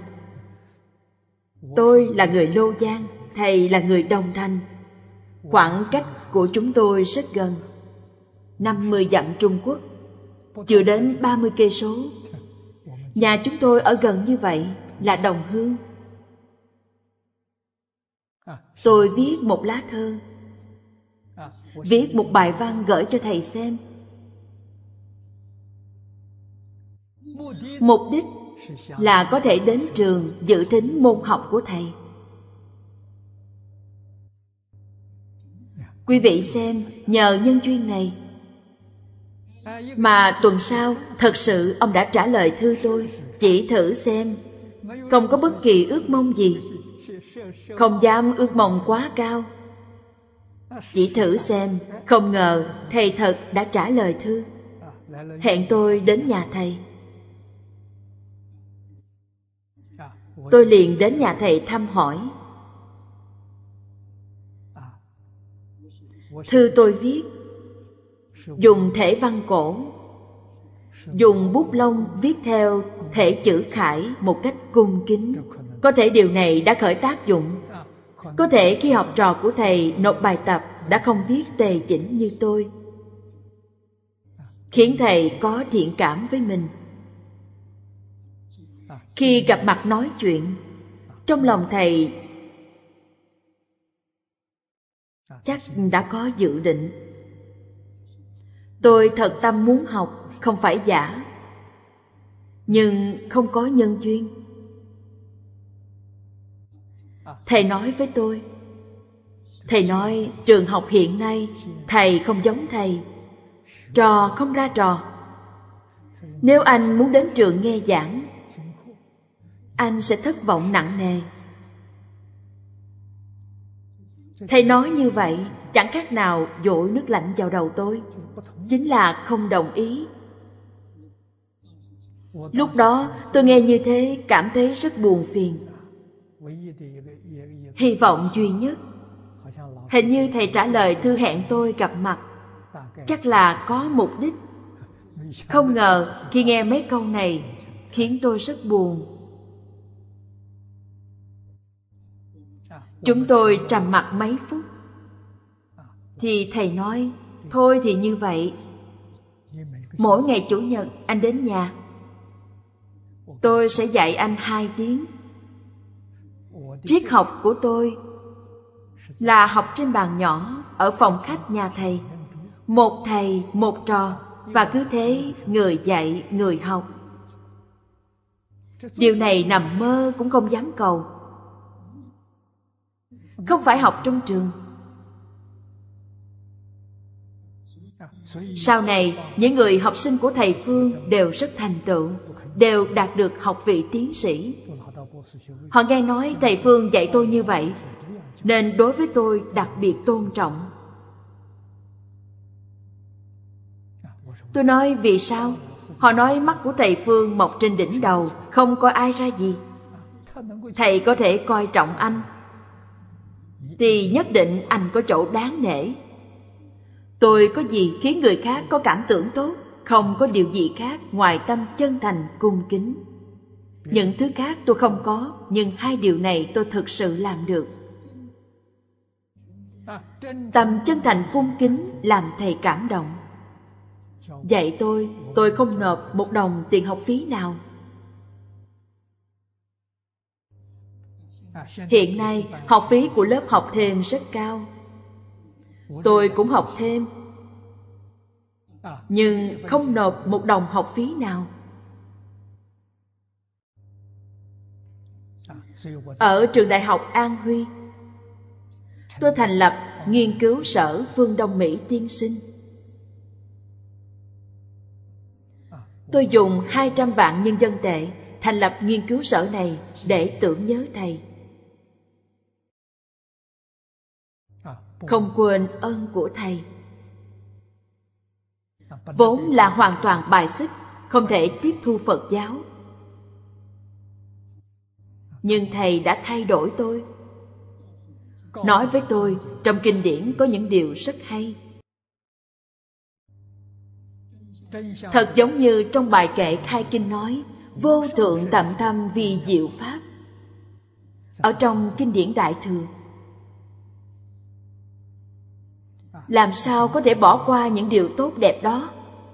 tôi là người Lô Giang, thầy là người Đồng Thành. Khoảng cách của chúng tôi rất gần, 50 dặm Trung Quốc, chưa đến 30 cây số. Nhà chúng tôi ở gần như vậy, là đồng hương. Tôi viết một lá thơ, viết một bài văn gửi cho thầy xem. Mục đích là có thể đến trường dự thính môn học của thầy. Quý vị xem, nhờ nhân duyên này mà tuần sau thật sự ông đã trả lời thư tôi. Chỉ thử xem, không có bất kỳ ước mong gì, không dám ước mong quá cao. Chỉ thử xem, không ngờ thầy thật đã trả lời thư, hẹn tôi đến nhà thầy. Tôi liền đến nhà thầy thăm hỏi. Thư tôi viết dùng thể văn cổ, dùng bút lông viết theo thể chữ khải một cách cung kính. Có thể điều này đã khởi tác dụng. Có thể khi học trò của thầy nộp bài tập đã không viết tề chỉnh như tôi, khiến thầy có thiện cảm với mình. Khi gặp mặt nói chuyện, trong lòng thầy chắc đã có dự định. Tôi thật tâm muốn học, không phải giả, nhưng không có nhân duyên. Thầy nói với tôi, thầy nói trường học hiện nay thầy không giống thầy, trò không ra trò. Nếu anh muốn đến trường nghe giảng, anh sẽ thất vọng nặng nề. Thầy nói như vậy chẳng khác nào dội nước lạnh vào đầu tôi, chính là không đồng ý. Lúc đó tôi nghe như thế cảm thấy rất buồn phiền. Hy vọng duy nhất, hình như thầy trả lời thư hẹn tôi gặp mặt, chắc là có mục đích. Không ngờ khi nghe mấy câu này khiến tôi rất buồn. Chúng tôi trầm mặc mấy phút. Thì thầy nói, thôi thì như vậy. Mỗi ngày Chủ nhật anh đến nhà, tôi sẽ dạy anh 2 tiếng. Triết học của tôi là học trên bàn nhỏ ở phòng khách nhà thầy. Một thầy, một trò, và cứ thế người dạy, người học. Điều này nằm mơ cũng không dám cầu. Không phải học trong trường. Sau này, những người học sinh của thầy Phương đều rất thành tựu, đều đạt được học vị tiến sĩ. Họ nghe nói thầy Phương dạy tôi như vậy, nên đối với tôi đặc biệt tôn trọng. Tôi nói vì sao? Họ nói mắt của thầy Phương mọc trên đỉnh đầu, không có ai ra gì. Thầy có thể coi trọng anh, thì nhất định anh có chỗ đáng nể. Tôi có gì khiến người khác có cảm tưởng tốt? Không có điều gì khác ngoài tâm chân thành cung kính. Những thứ khác tôi không có, nhưng 2 điều này tôi thực sự làm được. Tâm chân thành cung kính làm thầy cảm động. Dạy tôi không nộp 1 đồng tiền học phí nào. Hiện nay, học phí của lớp học thêm rất cao. Tôi cũng học thêm, nhưng không nộp 1 đồng học phí nào. Ở trường đại học An Huy, tôi thành lập nghiên cứu sở Phương Đông Mỹ Tiên Sinh. Tôi dùng 200 vạn nhân dân tệ thành lập nghiên cứu sở này để tưởng nhớ thầy. Không quên ơn của thầy. Vốn là hoàn toàn bài xích, không thể tiếp thu Phật giáo. Nhưng thầy đã thay đổi tôi. Nói với tôi, trong kinh điển có những điều rất hay. Thật giống như trong bài kệ khai kinh nói, vô thượng tận thâm vì diệu pháp. Ở trong kinh điển Đại Thừa, làm sao có thể bỏ qua những điều tốt đẹp đó?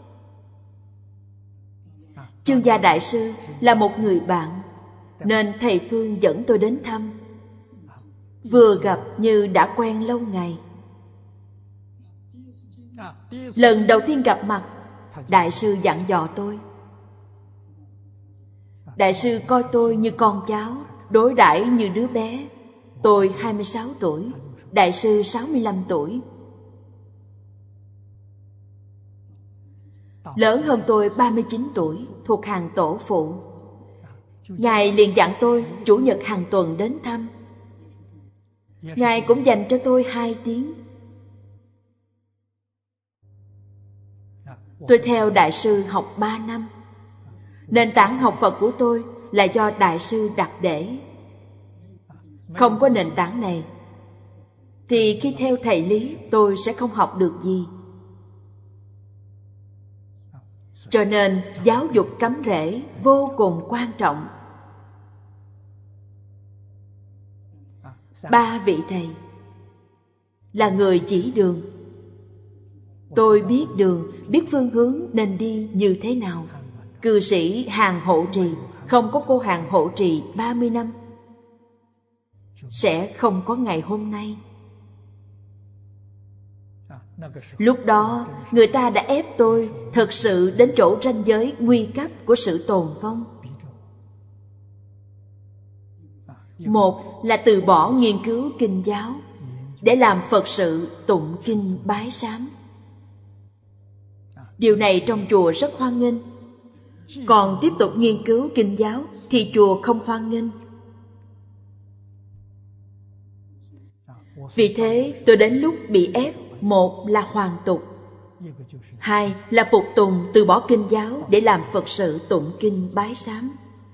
Chương Gia Đại Sư là một người bạn, nên thầy Phương dẫn tôi đến thăm. Vừa gặp như đã quen lâu ngày. Lần đầu tiên gặp mặt, Đại sư dặn dò tôi. Đại sư coi tôi như con cháu, đối đãi như đứa bé. Tôi 26 tuổi, Đại sư 65 tuổi. Lớn hơn tôi 39 tuổi, thuộc hàng tổ phụ. Ngài liền dặn tôi chủ nhật hàng tuần đến thăm. Ngài cũng dành cho tôi 2 tiếng. Tôi theo Đại sư học 3 năm. Nền tảng học Phật của tôi là do Đại sư đặt để. Không có nền tảng này, thì khi theo thầy Lý tôi sẽ không học được gì. Cho nên giáo dục cắm rễ vô cùng quan trọng. 3 vị thầy là người chỉ đường. Tôi biết đường, biết phương hướng nên đi như thế nào. Cư sĩ Hàng hộ trì, không có cô Hàng hộ trì 30 năm, sẽ không có ngày hôm nay. Lúc đó, người ta đã ép tôi thực sự đến chỗ ranh giới nguy cấp của sự tồn vong. Một là từ bỏ nghiên cứu kinh giáo để làm Phật sự tụng kinh bái sám. Điều này trong chùa rất hoan nghênh. Còn tiếp tục nghiên cứu kinh giáo thì chùa không hoan nghênh. Vì thế tôi đến lúc bị ép, một là hoàn tục, 2 là phục tùng từ bỏ kinh giáo để làm Phật sự tụng kinh bái sám.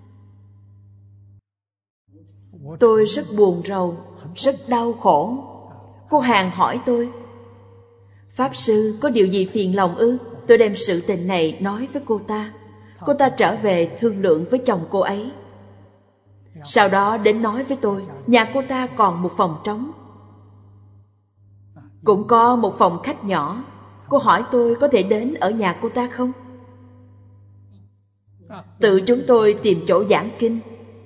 Tôi rất buồn rầu, rất đau khổ. Cô Hàng hỏi tôi, Pháp sư có điều gì phiền lòng ư? Tôi đem sự tình này nói với cô ta. Cô ta trở về thương lượng với chồng cô ấy. Sau đó đến nói với tôi, nhà cô ta còn một phòng trống, cũng có một phòng khách nhỏ. Cô hỏi tôi có thể đến ở nhà cô ta không? Tự chúng tôi tìm chỗ giảng kinh,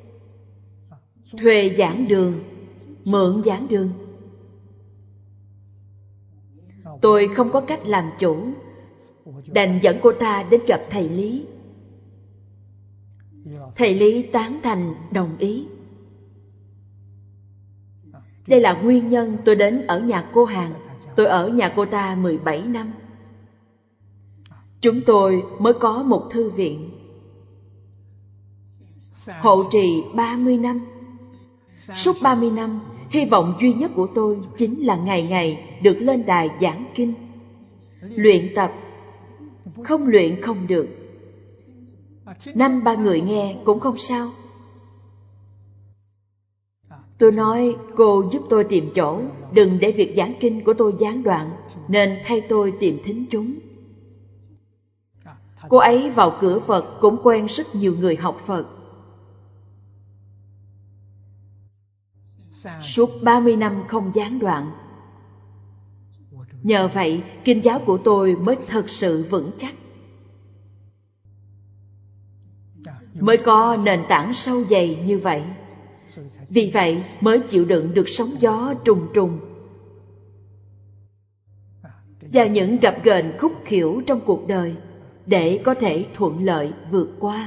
thuê giảng đường, mượn giảng đường. Tôi không có cách làm chủ, đành dẫn cô ta đến gặp thầy Lý. Thầy Lý tán thành đồng ý. Đây là nguyên nhân tôi đến ở nhà cô Hàn. Tôi ở nhà cô ta 17 năm. Chúng tôi mới có một thư viện. Hộ trì 30 năm. Suốt 30 năm, hy vọng duy nhất của tôi chính là ngày ngày được lên đài giảng kinh, luyện tập. Không luyện không được. 5-3 người nghe cũng không sao. Tôi nói cô giúp tôi tìm chỗ, đừng để việc giảng kinh của tôi gián đoạn, nên thay tôi tìm thính chúng. Cô ấy vào cửa Phật cũng quen rất nhiều người học Phật. Suốt 30 năm không gián đoạn. Nhờ vậy, kinh giáo của tôi mới thật sự vững chắc, mới có nền tảng sâu dày như vậy. Vì vậy mới chịu đựng được sóng gió trùng trùng và những gập ghềnh khúc khuỷu trong cuộc đời, để có thể thuận lợi vượt qua.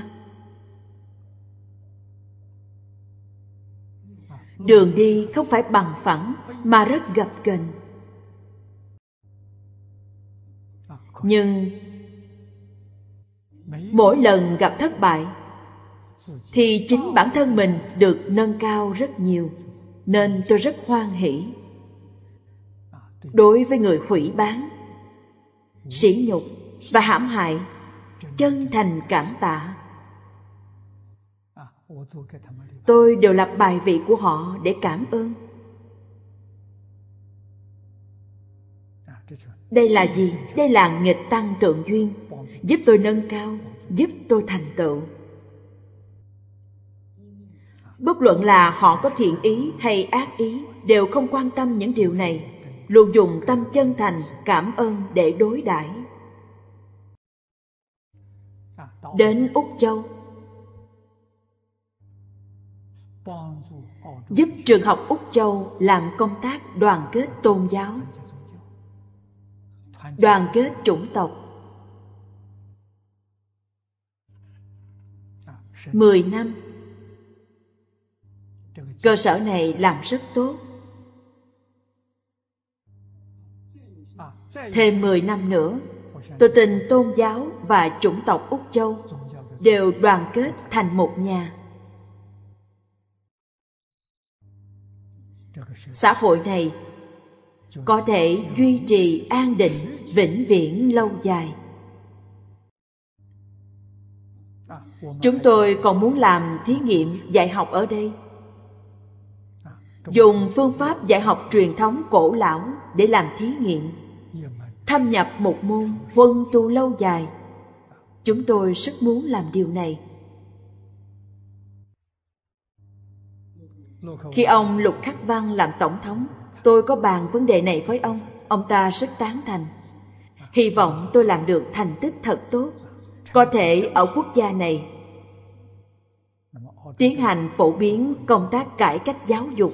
Đường đi không phải bằng phẳng mà rất gập ghềnh. Nhưng mỗi lần gặp thất bại thì chính bản thân mình được nâng cao rất nhiều, nên tôi rất hoan hỷ. Đối với người phỉ báng, sỉ nhục và hãm hại, chân thành cảm tạ. Tôi đều lập bài vị của họ để cảm ơn. Đây là gì? Đây là nghịch tăng tượng duyên, giúp tôi nâng cao, giúp tôi thành tựu. Bất luận là họ có thiện ý hay ác ý, đều không quan tâm những điều này, luôn dùng tâm chân thành cảm ơn để đối đãi. Đến Úc Châu, giúp trường học Úc Châu làm công tác đoàn kết tôn giáo, đoàn kết chủng tộc. 10 năm. Cơ sở này làm rất tốt. Thêm 10 năm nữa, tôi tin tôn giáo và chủng tộc Úc Châu đều đoàn kết thành một nhà. Xã hội này có thể duy trì an định vĩnh viễn lâu dài. Chúng tôi còn muốn làm thí nghiệm dạy học ở đây, dùng phương pháp dạy học truyền thống cổ lão để làm thí nghiệm, thâm nhập một môn huân tu lâu dài. Chúng tôi rất muốn làm điều này. Khi ông Lục Khắc Văn làm tổng thống, tôi có bàn vấn đề này với ông. Ông ta rất tán thành. Hy vọng tôi làm được thành tích thật tốt, có thể ở quốc gia này tiến hành phổ biến công tác cải cách giáo dục.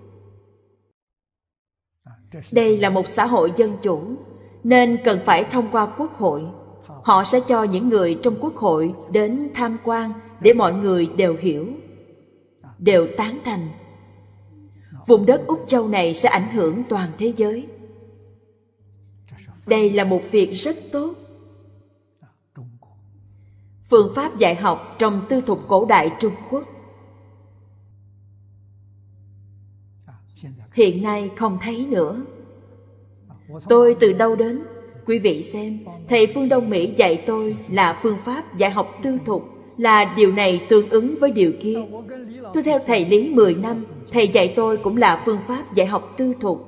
Đây là một xã hội dân chủ, nên cần phải thông qua quốc hội. Họ sẽ cho những người trong quốc hội đến tham quan để mọi người đều hiểu, đều tán thành. Vùng đất Úc Châu này sẽ ảnh hưởng toàn thế giới. Đây là một việc rất tốt. Phương pháp dạy học trong tư thục cổ đại Trung Quốc hiện nay không thấy nữa. Tôi từ đâu đến? Quý vị xem, thầy phương Đông Mỹ dạy tôi là phương pháp dạy học tư thục, là điều này tương ứng với điều kia. Tôi theo thầy Lý 10 năm, thầy dạy tôi cũng là phương pháp dạy học tư thục.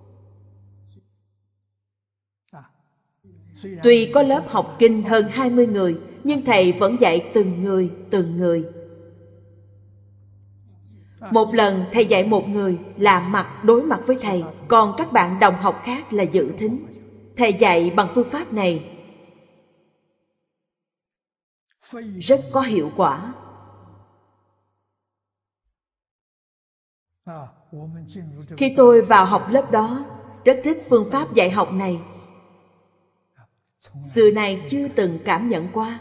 Tuy có lớp học kinh hơn 20 người, nhưng thầy vẫn dạy từng người, từng người. Một lần thầy dạy một người lạ mặt đối mặt với thầy, còn các bạn đồng học khác là dự thính. Thầy dạy bằng phương pháp này rất có hiệu quả. Khi tôi vào học lớp đó, rất thích phương pháp dạy học này. Xưa nay chưa từng cảm nhận qua.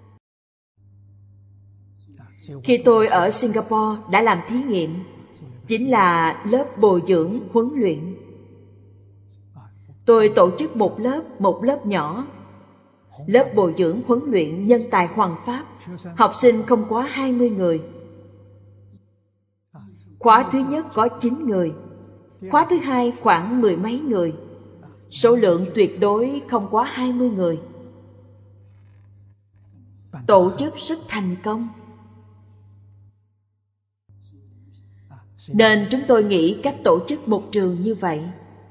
Khi tôi ở Singapore đã làm thí nghiệm, chính là lớp bồi dưỡng huấn luyện. Tôi tổ chức một lớp nhỏ, lớp bồi dưỡng huấn luyện nhân tài hoằng pháp, học sinh không quá 20 người. Khóa thứ nhất có 9 người, khóa thứ hai khoảng 10 mấy người. Số lượng tuyệt đối không quá 20 người. Tổ chức rất thành công. Nên chúng tôi nghĩ cách tổ chức một trường như vậy.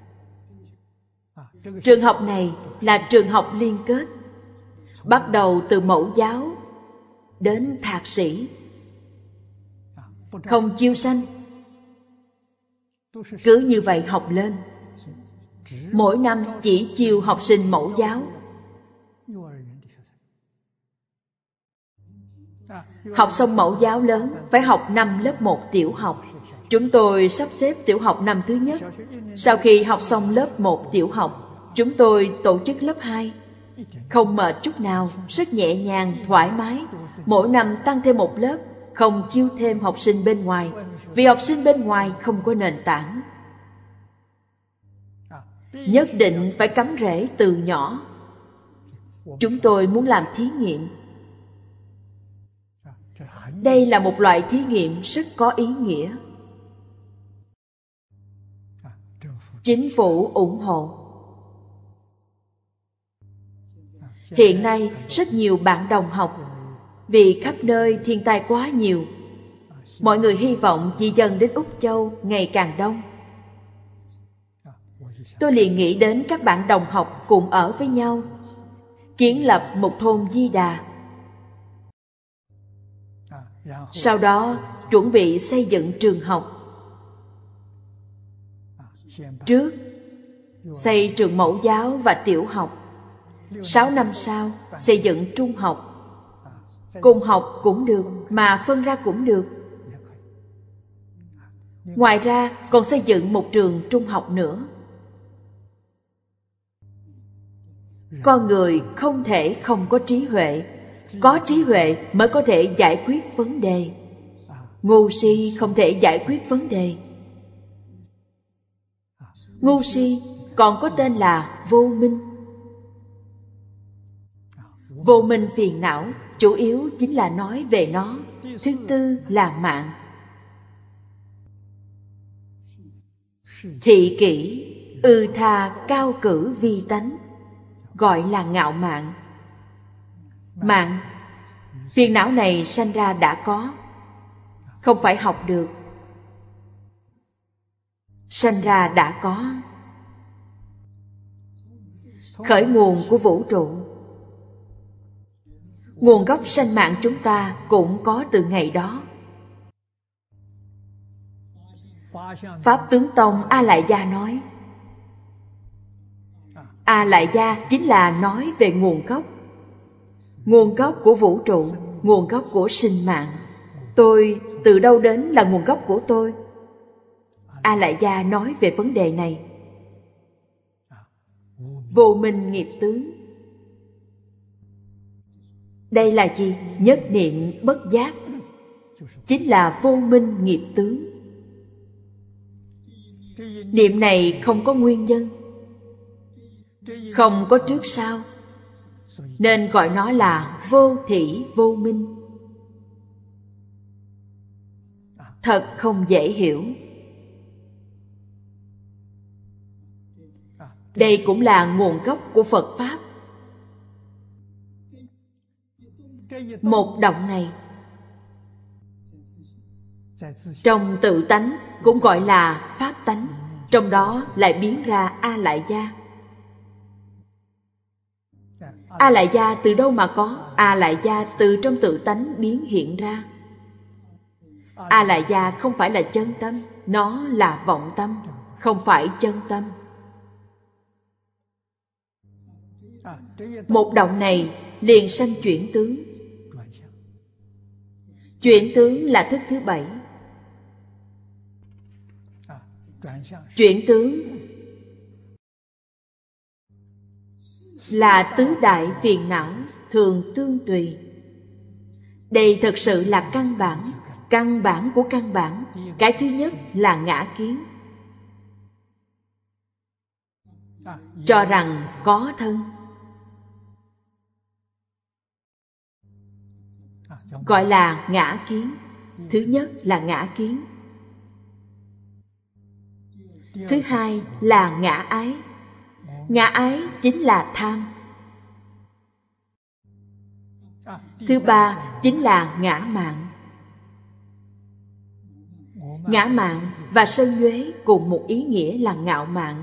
Trường học này là trường học liên kết, bắt đầu từ mẫu giáo đến thạc sĩ, không chiêu sanh, cứ như vậy học lên. Mỗi năm chỉ chiêu học sinh mẫu giáo. Học xong mẫu giáo lớn phải học năm lớp 1 tiểu học. Chúng tôi sắp xếp tiểu học năm thứ nhất. Sau khi học xong lớp 1 tiểu học, chúng tôi tổ chức lớp 2. Không mệt chút nào, rất nhẹ nhàng, thoải mái. Mỗi năm tăng thêm một lớp, không chiêu thêm học sinh bên ngoài, vì học sinh bên ngoài không có nền tảng. Nhất định phải cắm rễ từ nhỏ. Chúng tôi muốn làm thí nghiệm. Đây là một loại thí nghiệm rất có ý nghĩa. Chính phủ ủng hộ. Hiện nay rất nhiều bạn đồng học, vì khắp nơi thiên tai quá nhiều, mọi người hy vọng di dân đến Úc Châu ngày càng đông. Tôi liền nghĩ đến các bạn đồng học cùng ở với nhau, kiến lập một thôn Di Đà. Sau đó chuẩn bị xây dựng trường học. Trước xây trường mẫu giáo và tiểu học. 6 năm sau xây dựng trung học. Cùng học cũng được, mà phân ra cũng được. Ngoài ra còn xây dựng một trường trung học nữa. Con người không thể không có trí huệ. Có trí huệ mới có thể giải quyết vấn đề. Ngu si không thể giải quyết vấn đề. Ngu si còn có tên là vô minh. Vô minh phiền não chủ yếu chính là nói về nó. Thứ tư là mạng. Thị kỷ, tha cao cử vi tánh, gọi là ngạo mạn. Mạng, phiền não này sanh ra đã có, không phải học được. Sanh ra đã có. Khởi nguồn của vũ trụ. Nguồn gốc sanh mạng chúng ta cũng có từ ngày đó. Pháp Tướng Tông A Lại Gia nói, A Lại Gia chính là nói về nguồn gốc. Nguồn gốc của vũ trụ, nguồn gốc của sinh mạng. Tôi từ đâu đến là nguồn gốc của tôi? A Lại Gia nói về vấn đề này. Vô minh nghiệp tướng. Đây là gì? Nhất niệm bất giác, chính là vô minh nghiệp tướng. Niệm này không có nguyên nhân, không có trước sau, nên gọi nó là vô thỉ vô minh. Thật không dễ hiểu. Đây cũng là nguồn gốc của Phật Pháp. Một động này trong tự tánh cũng gọi là pháp tánh, trong đó lại biến ra A Lại Gia. A Lại Gia từ đâu mà có? A Lại Gia từ trong tự tánh biến hiện ra. A Lại Gia không phải là chân tâm, nó là vọng tâm, không phải chân tâm. Một động này liền sanh chuyển tướng. Chuyển tướng là thức thứ 7. Chuyển tướng là tứ đại phiền não thường tương tùy. Đây thực sự là căn bản của căn bản. Cái thứ nhất là ngã kiến, cho rằng có thân, gọi là ngã kiến. Thứ nhất là ngã kiến. Thứ hai là ngã ái. Ngã ái chính là tham. Thứ ba chính là ngã mạn. Ngã mạn và sân nhuế cùng một ý nghĩa là ngạo mạn.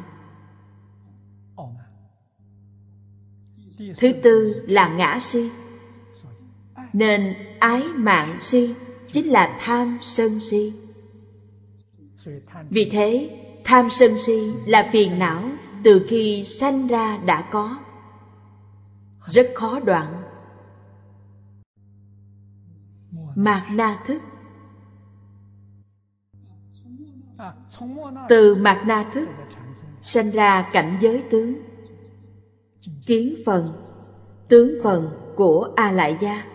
Thứ tư là ngã si. Nên ái mạn si chính là tham sân si. Vì thế tham sân si là phiền não từ khi sanh ra đã có, rất khó đoạn. Mạt na thức. Từ mạt na thức sanh ra cảnh giới tướng, kiến phần, tướng phần của A Lại Gia.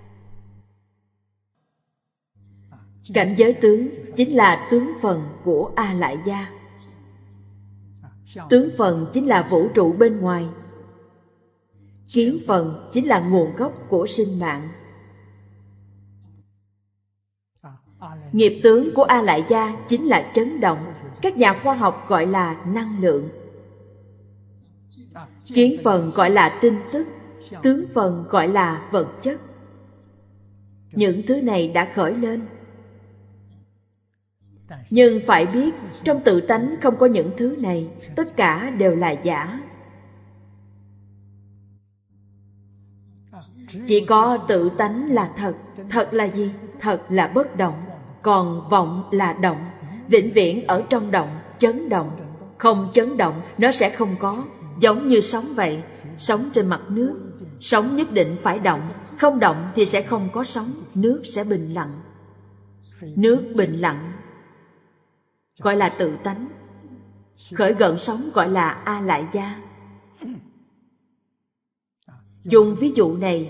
Cảnh giới tướng chính là tướng phần của A Lại Gia. Tướng phần chính là vũ trụ bên ngoài. Kiến phần chính là nguồn gốc của sinh mạng. Nghiệp tướng của A Lại Gia chính là chấn động. Các nhà khoa học gọi là năng lượng. Kiến phần gọi là tin tức. Tướng phần gọi là vật chất. Những thứ này đã khởi lên. Nhưng phải biết, trong tự tánh không có những thứ này, tất cả đều là giả. Chỉ có tự tánh là thật. Thật là gì? Thật là bất động. Còn vọng là động, vĩnh viễn ở trong động, chấn động. Không chấn động, nó sẽ không có. Giống như sóng vậy, sóng trên mặt nước. Sóng nhất định phải động, không động thì sẽ không có sóng, nước sẽ bình lặng. Nước bình lặng gọi là tự tánh. Khởi gợn sóng gọi là A Lại Gia. Dùng ví dụ này,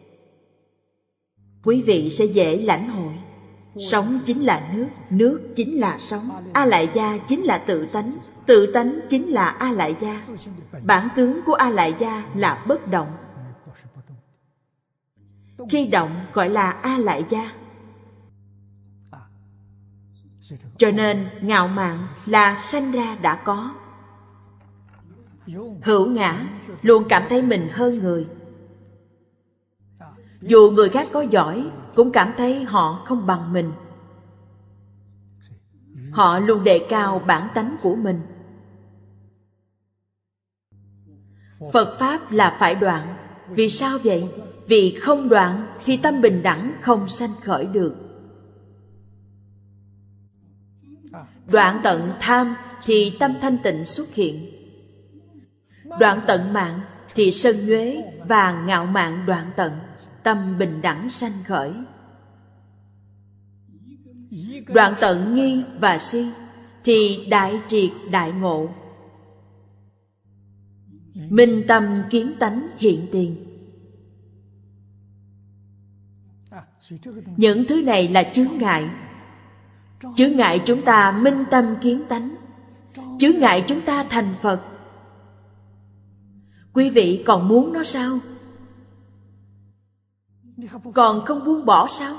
quý vị sẽ dễ lãnh hội. Sóng chính là nước, nước chính là sóng. A Lại Gia chính là tự tánh chính là A Lại Gia. Bản tướng của A Lại Gia là bất động. Khi động gọi là A Lại Gia. Cho nên ngạo mạn là sanh ra đã có. Hữu ngã luôn cảm thấy mình hơn người. Dù người khác có giỏi cũng cảm thấy họ không bằng mình. Họ luôn đề cao bản tánh của mình. Phật Pháp là phải đoạn. Vì sao vậy? Vì không đoạn thì tâm bình đẳng không sanh khởi được. Đoạn tận tham thì tâm thanh tịnh xuất hiện. Đoạn tận mạn thì sân nhuế và ngạo mạn đoạn tận, tâm bình đẳng sanh khởi. Đoạn tận nghi và si thì đại triệt đại ngộ. Minh tâm kiến tánh hiện tiền. Những thứ này là chướng ngại. Chướng ngại chúng ta minh tâm kiến tánh, chướng ngại chúng ta thành Phật. Quý vị còn muốn nó sao? Còn không buông bỏ sao?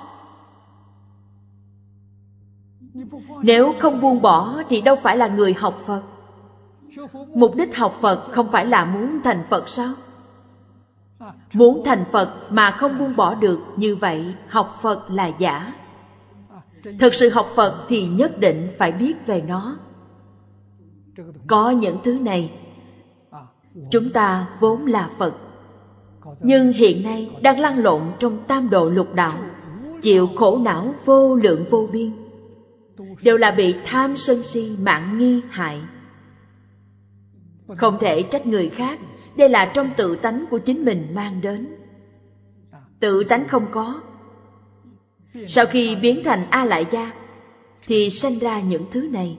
Nếu không buông bỏ thì đâu phải là người học Phật. Mục đích học Phật không phải là muốn thành Phật sao? Muốn thành Phật mà không buông bỏ được, như vậy học Phật là giả. Thực sự học Phật thì nhất định phải biết về nó. Có những thứ này, chúng ta vốn là Phật, nhưng hiện nay đang lăn lộn trong tam độ lục đạo. chịu khổ não vô lượng vô biên, đều là bị tham sân si mạn nghi hại. Không thể trách người khác, đây là trong tự tánh của chính mình mang đến. Tự tánh không có, sau khi biến thành A Lại Gia thì sanh ra những thứ này.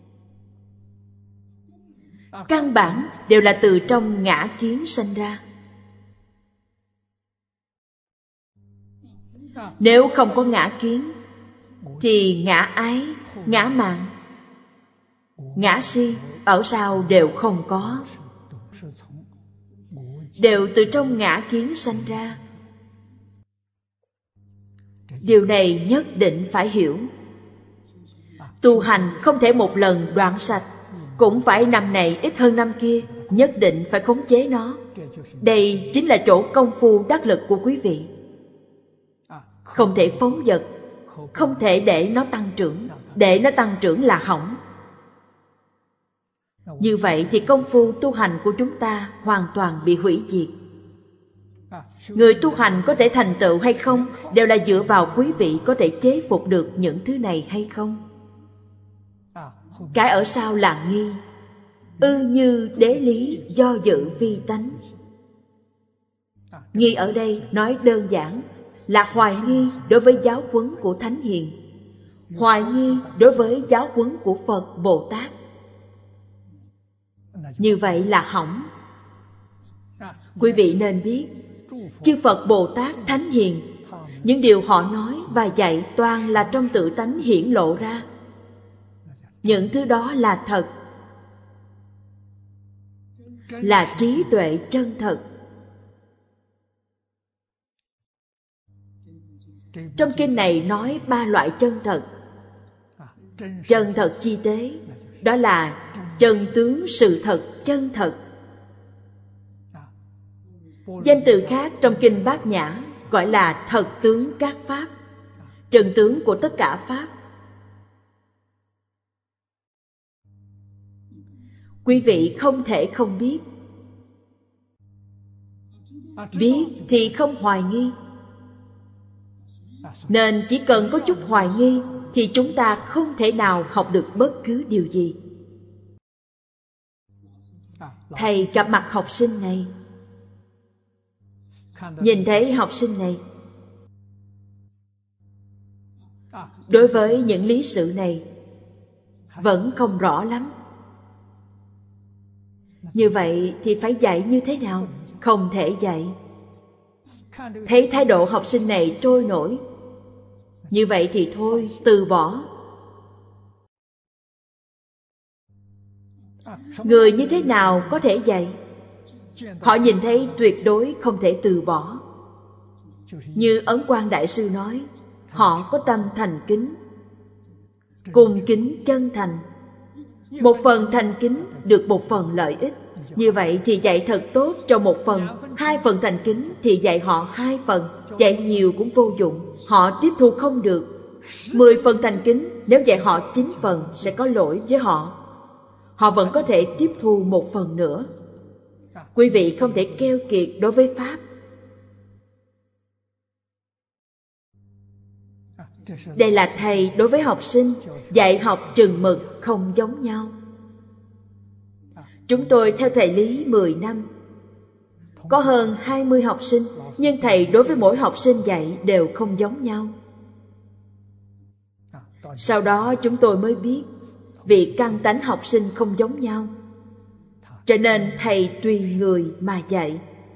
Căn bản đều là từ trong ngã kiến sanh ra. Nếu không có ngã kiến thì ngã ái, ngã mạn, ngã si ở sau đều không có, đều từ trong ngã kiến sanh ra. Điều này nhất định phải hiểu. Tu hành không thể một lần đoạn sạch, cũng phải năm này ít hơn năm kia, nhất định phải khống chế nó. Đây chính là chỗ công phu đắc lực của quý vị. Không thể phóng dật, không thể để nó tăng trưởng. Để nó tăng trưởng là hỏng. Như vậy thì công phu tu hành của chúng ta hoàn toàn bị hủy diệt. Người tu hành có thể thành tựu hay không đều là dựa vào quý vị có thể chế phục được những thứ này hay không. Cái ở sau là nghi. Ư như đế lý do dự phi tánh. Nghi ở đây nói đơn giản là hoài nghi đối với giáo huấn của Thánh Hiền, hoài nghi đối với giáo huấn của Phật Bồ Tát. Như vậy là hỏng. Quý vị nên biết, chư Phật Bồ Tát Thánh Hiền, những điều họ nói và dạy toàn là trong tự tánh hiển lộ ra. Những thứ đó là thật, là trí tuệ chân thật. Trong kinh này nói 3 loại chân thật. Chân thật chi tế, đó là chân tướng sự thật chân thật. Danh từ khác trong kinh Bát Nhã gọi là thật tướng các pháp, chân tướng của tất cả pháp. Quý vị không thể không biết. Biết thì không hoài nghi. Nên chỉ cần có chút hoài nghi thì chúng ta không thể nào học được bất cứ điều gì. Thầy gặp mặt học sinh này, nhìn thấy học sinh này, đối với những lý sự này vẫn không rõ lắm. Như vậy thì phải dạy như thế nào? Không thể dạy. Thấy thái độ học sinh này trôi nổi, như vậy thì thôi, từ bỏ. Người như thế nào có thể dạy? Họ nhìn thấy tuyệt đối không thể từ bỏ. Như Ấn Quang Đại Sư nói, họ có tâm thành kính, cung kính chân thành. Một phần thành kính được một phần lợi ích. Như vậy thì dạy thật tốt cho một phần. 2 phần thành kính thì dạy họ 2 phần. Dạy nhiều cũng vô dụng, họ tiếp thu không được. 10 phần thành kính, nếu dạy họ 9 phần sẽ có lỗi với họ. Họ vẫn có thể tiếp thu 1 phần nữa. Quý vị không thể keo kiệt đối với Pháp. Đây là thầy đối với học sinh, dạy học chừng mực không giống nhau. Chúng tôi theo thầy Lý 10 năm, có hơn 20 học sinh, nhưng thầy đối với mỗi học sinh dạy đều không giống nhau. Sau đó chúng tôi mới biết vì căn tánh học sinh không giống nhau, cho nên thầy tùy người mà dạy.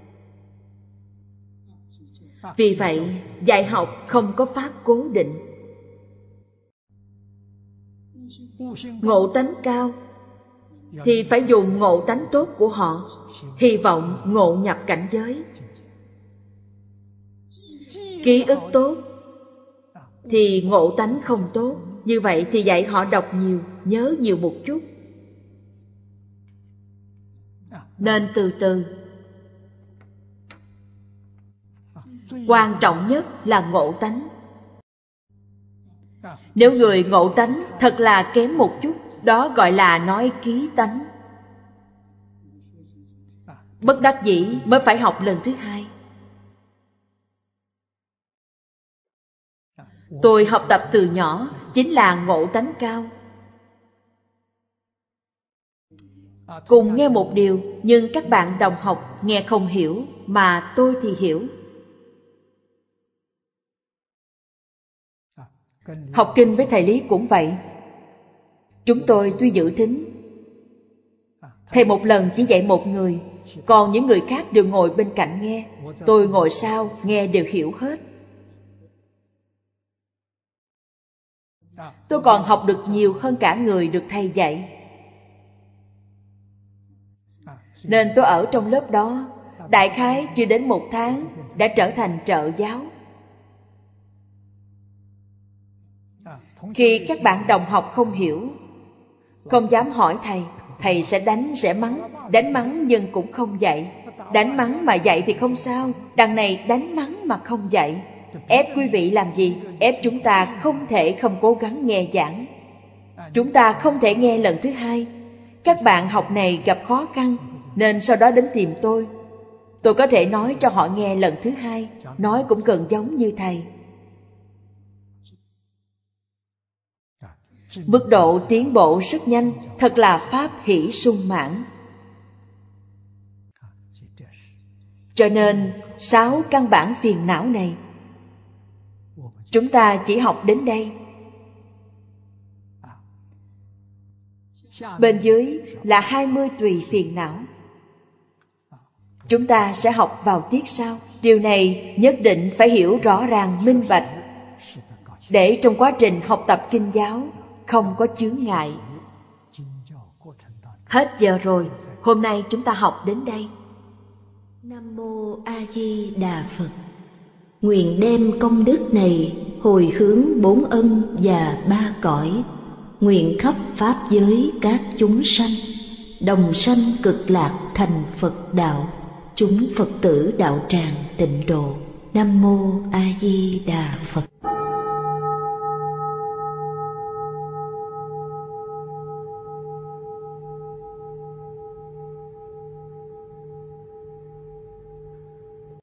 Vì vậy dạy học không có pháp cố định. Ngộ tánh cao thì phải dùng ngộ tánh tốt của họ, hy vọng ngộ nhập cảnh giới. Ký ức tốt thì ngộ tánh không tốt, như vậy thì dạy họ đọc nhiều, nhớ nhiều một chút. Nên từ từ. Quan trọng nhất là ngộ tánh. Nếu người ngộ tánh thật là kém một chút, đó gọi là nói ký tánh. Bất đắc dĩ mới phải học lần thứ 2. Tôi học tập từ nhỏ chính là ngộ tánh cao. Cùng nghe một điều, nhưng các bạn đồng học nghe không hiểu, mà tôi thì hiểu. Học kinh với thầy Lý cũng vậy. Chúng tôi tuy giữ thính, thầy một lần chỉ dạy một người, còn những người khác đều ngồi bên cạnh nghe. Tôi ngồi sau, nghe đều hiểu hết. Tôi còn học được nhiều hơn cả người được thầy dạy. Nên tôi ở trong lớp đó, đại khái chưa đến 1 tháng đã trở thành trợ giáo. Khi các bạn đồng học không hiểu, không dám hỏi thầy, thầy sẽ đánh, sẽ mắng. Đánh mắng nhưng cũng không dạy. Đánh mắng mà dạy thì không sao, đằng này đánh mắng mà không dạy. Ép quý vị làm gì? Ép chúng ta không thể không cố gắng nghe giảng. Chúng ta không thể nghe lần thứ hai. Các bạn học này gặp khó khăn, nên sau đó đến tìm tôi. Tôi có thể nói cho họ nghe lần thứ hai, nói cũng gần giống như thầy. Mức độ tiến bộ rất nhanh, thật là pháp hỷ sung mãn. Cho nên 6 căn bản phiền não này, chúng ta chỉ học đến đây. Bên dưới là 20 tùy phiền não. Chúng ta sẽ học vào tiết sau. Điều này nhất định phải hiểu rõ ràng minh bạch, để trong quá trình học tập kinh giáo không có chướng ngại. Hết giờ rồi, hôm nay chúng ta học đến đây. Nam Mô A Di Đà Phật. Nguyện đem công đức này hồi hướng 4 ân và 3 cõi. Nguyện khắp pháp giới các chúng sanh đồng sanh cực lạc thành Phật đạo. Chúng Phật tử đạo tràng tịnh độ. Nam Mô A Di Đà Phật.